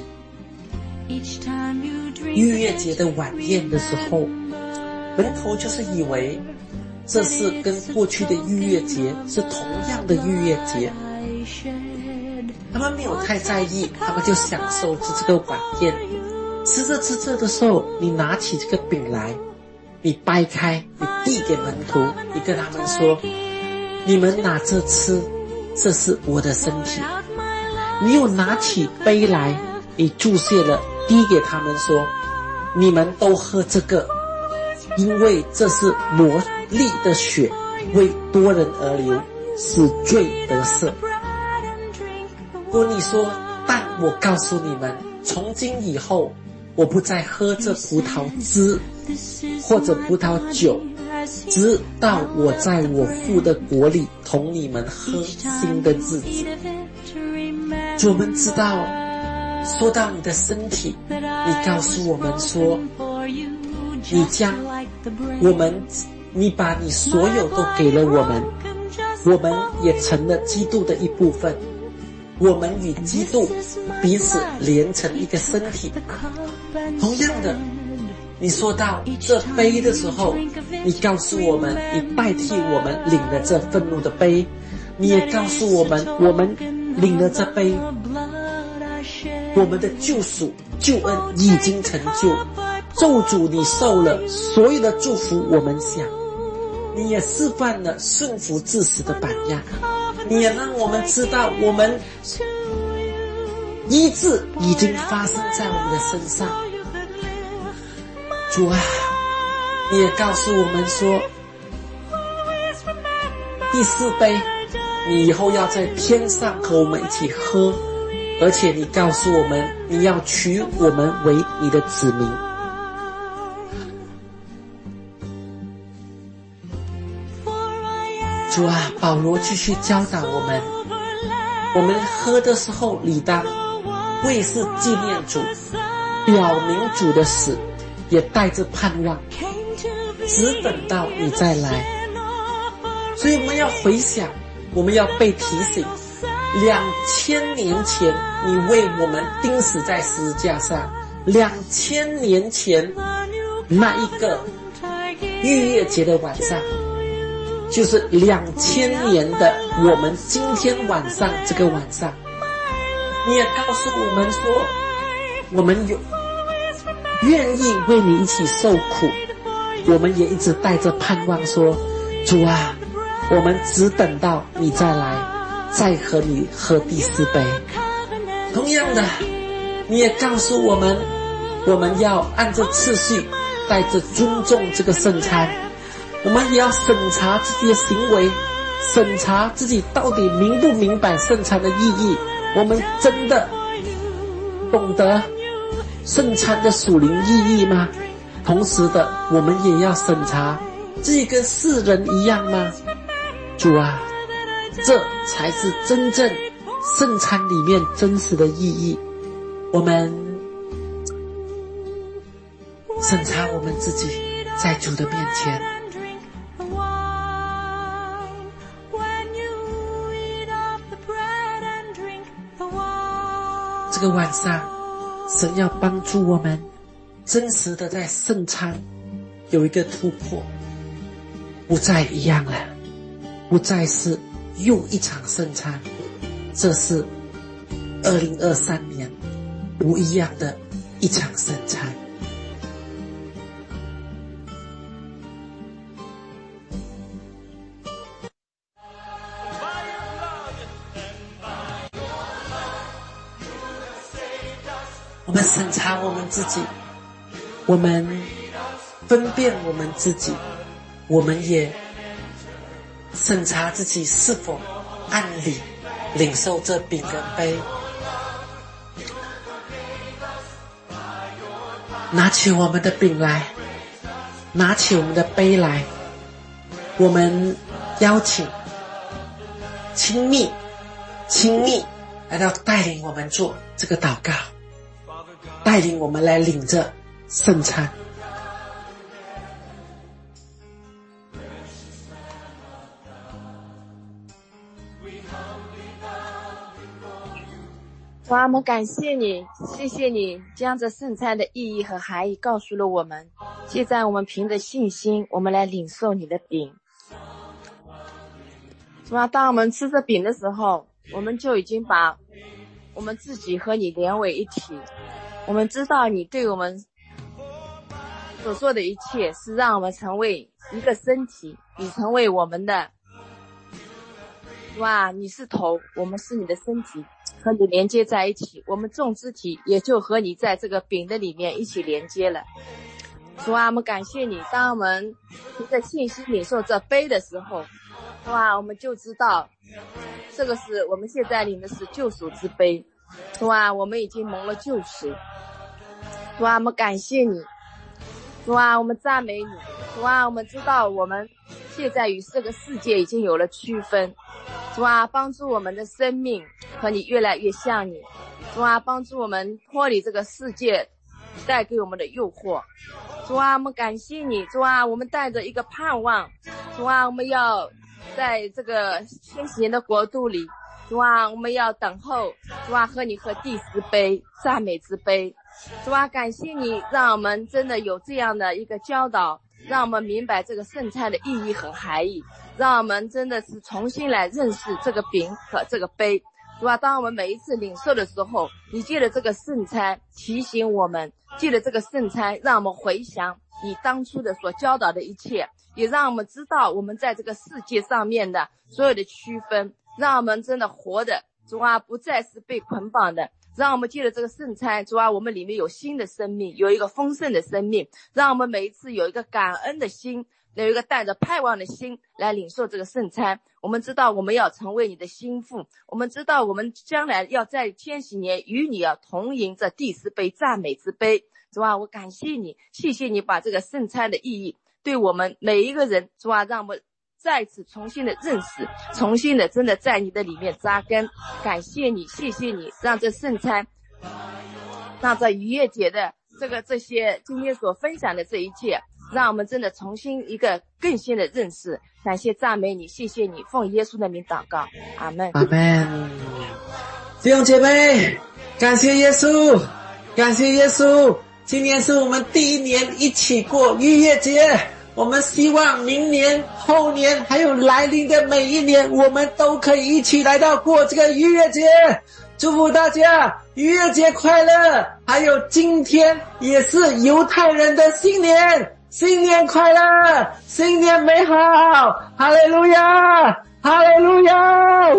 逾越节的晚宴的时候，门徒就是以为这是跟过去的逾越节是同样的逾越节，他们没有太在意，他们就享受着这个晚宴。吃着的时候，你拿起这个饼来，你掰开，你递给门徒，你跟他们说，你们拿着吃，这是我的身体。你又拿起杯来，你注泻了，递给他们说，你们都喝这个，因为这是魔力的血，为多人而流，使罪得赦。不过你说，但我告诉你们，从今以后，我不再喝这葡萄汁或者葡萄酒，直到我在我父的国里同你们喝新的日子。主，我们知道，说到你的身体，你告诉我们说，你将你把你所有都给了我们，我们也成了基督的一部分，我们与基督彼此连成一个身体。同样的，你说到这杯的时候，你告诉我们，你代替我们领了这愤怒的杯，你也告诉我们，我们领了这杯，我们的救赎救恩已经成就，咒诅你受了，所有的祝福我们享。你也示范了顺服至死的榜样，你也让我们知道，我们医治已经发生在我们的身上。主啊，你也告诉我们说，第四杯你以后要在天上和我们一起喝，而且你告诉我们，你要取我们为你的子民。主啊，保罗继续教导我们喝的时候理当为是纪念主，表明主的死，也带着盼望，只等到你再来。所以我们要回想，我们要被提醒，2000年前你为我们钉死在十字架上，2000年前那一个逾越节的晚上，就是2000年的我们今天晚上这个晚上，你也告诉我们说，我们愿意为你一起受苦，我们也一直带着盼望说，主啊，我们只等到你再来，再和你喝第四杯。同样的，你也告诉我们，我们要按着次序，带着尊重这个圣餐，我们也要审查自己的行为，审查自己到底明不明白圣餐的意义，我们真的懂得圣餐的属灵意义吗？同时的，我们也要审查自己跟世人一样吗？主啊，这才是真正圣餐里面真实的意义。我们审查我们自己，在主的面前。这个晚上，神要帮助我们真实的在圣餐有一个突破，不再一样了，不再是用一场圣餐，这是2023年不一样的一场圣餐。我们审查我们自己，我们分辨我们自己，我们也审查自己是否按理领受这饼跟杯。拿起我们的饼来，拿起我们的杯来，我们邀请亲密来到带领我们做这个祷告，带领我们来领着圣餐。 主啊，我们感谢你，谢谢你将这圣餐的意义和含义告诉了我们。现在我们凭着信心，我们来领受你的饼。主啊，当我们吃这饼的时候，我们就已经把我们自己和你连为一体。我们知道你对我们所做的一切是让我们成为一个身体，你成为我们的。主啊，你是头，我们是你的身体，和你连接在一起，我们众肢体也就和你在这个饼的里面一起连接了。主啊，我们感谢你，当我们凭着信心领受这杯的时候，主啊，我们就知道这个是我们现在领的是救赎之杯。主啊，我们已经蒙了救赎。主啊，我们感谢你。主啊，我们赞美你。主啊，我们知道我们现在与这个世界已经有了区分。主啊，帮助我们的生命和你越来越像你。主啊，帮助我们脱离这个世界带给我们的诱惑。主啊，我们感谢你。主啊，我们带着一个盼望。主啊，我们要在这个千禧年的国度里。主啊，我们要等候。主啊，和你喝第十杯赞美之杯。主啊，感谢你，让我们真的有这样的一个教导，让我们明白这个圣餐的意义和含义，让我们真的是重新来认识这个饼和这个杯。主啊，当我们每一次领受的时候，你借着这个圣餐提醒我们，借着这个圣餐让我们回想你当初的所教导的一切，也让我们知道我们在这个世界上面的所有的区分，让我们真的活的，主啊，不再是被捆绑的。让我们借着这个圣餐，主啊，我们里面有新的生命，有一个丰盛的生命，让我们每一次有一个感恩的心，有一个带着盼望的心来领受这个圣餐。我们知道我们要成为你的心腹，我们知道我们将来要在千禧年与你要同饮这第十杯赞美之杯。主啊，我感谢你，谢谢你把这个圣餐的意义对我们每一个人，主啊，让我们再次重新的认识，重新的真的在你的里面扎根。感谢你，谢谢你，让这圣餐，让这逾越节的这些今天所分享的这一切，让我们真的重新一个更新的认识。感谢赞美你，谢谢你，奉耶稣的名祷告，阿们， 阿们。弟兄姐妹，感谢耶稣，感谢耶稣。今年是我们第一年一起过逾越节，我们希望明年、后年还有来临的每一年，我们都可以一起来到过这个逾越节。祝福大家逾越节快乐！还有今天也是犹太人的新年，新年快乐，新年美好！哈利路亚，哈利路亚！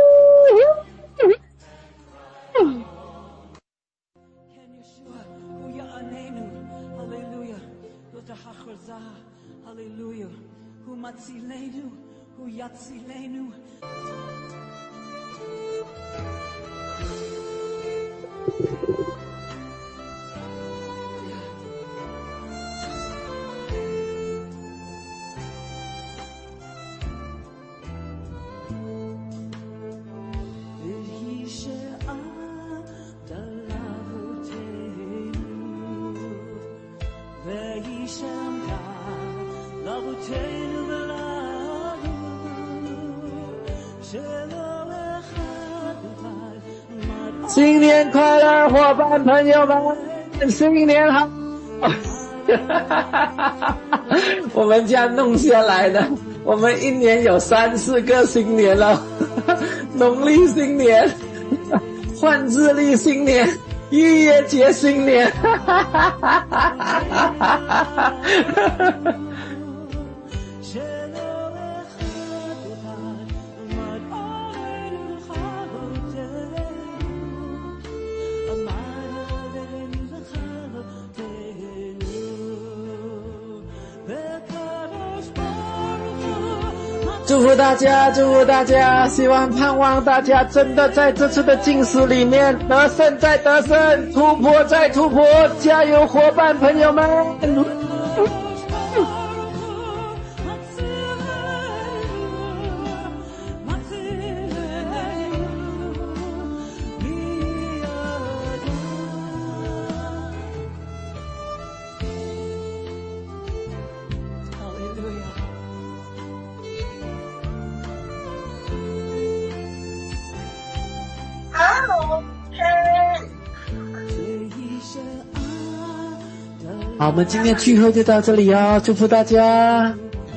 Hallelujah. Hu matzilenu, hu yatzilenu. 新年快乐，伙伴朋友们，新年好！我们家弄下来的，我们一年有3-4个新年了，农历新年、换日历新年、逾越节新年。祝福大家，祝福大家，希望盼望大家真的在这次的禁食里面得胜再得胜，突破再突破，加油伙伴朋友们！ 好，我们今天聚会就到这里哦，祝福大家。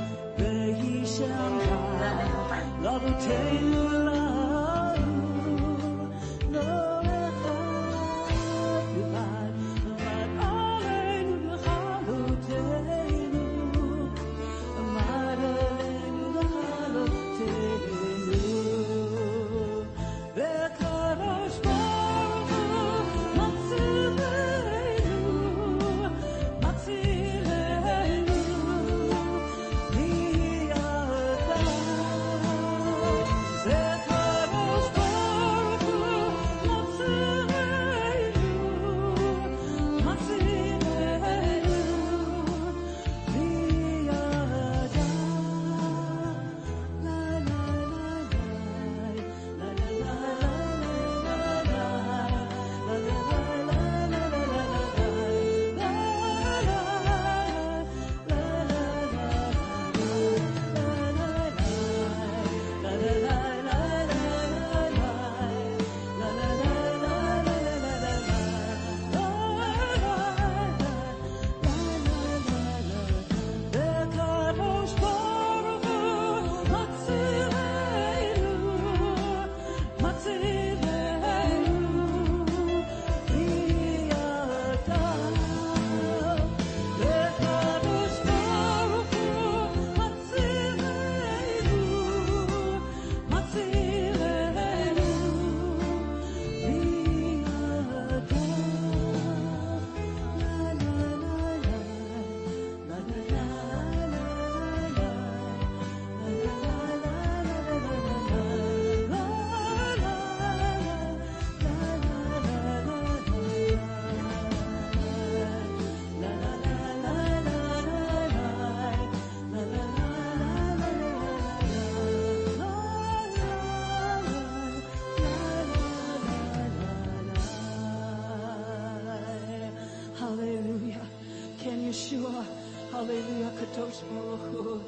Hallelujah. Can Yeshua, Hallelujah, Kadosh Baruch Hu,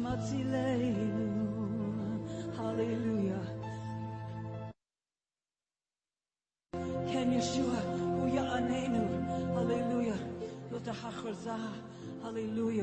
Matzilenu, Hallelujah. Can Yeshua, Hu Ya'anenu, Hallelujah, Lotahachrazah, Hallelujah.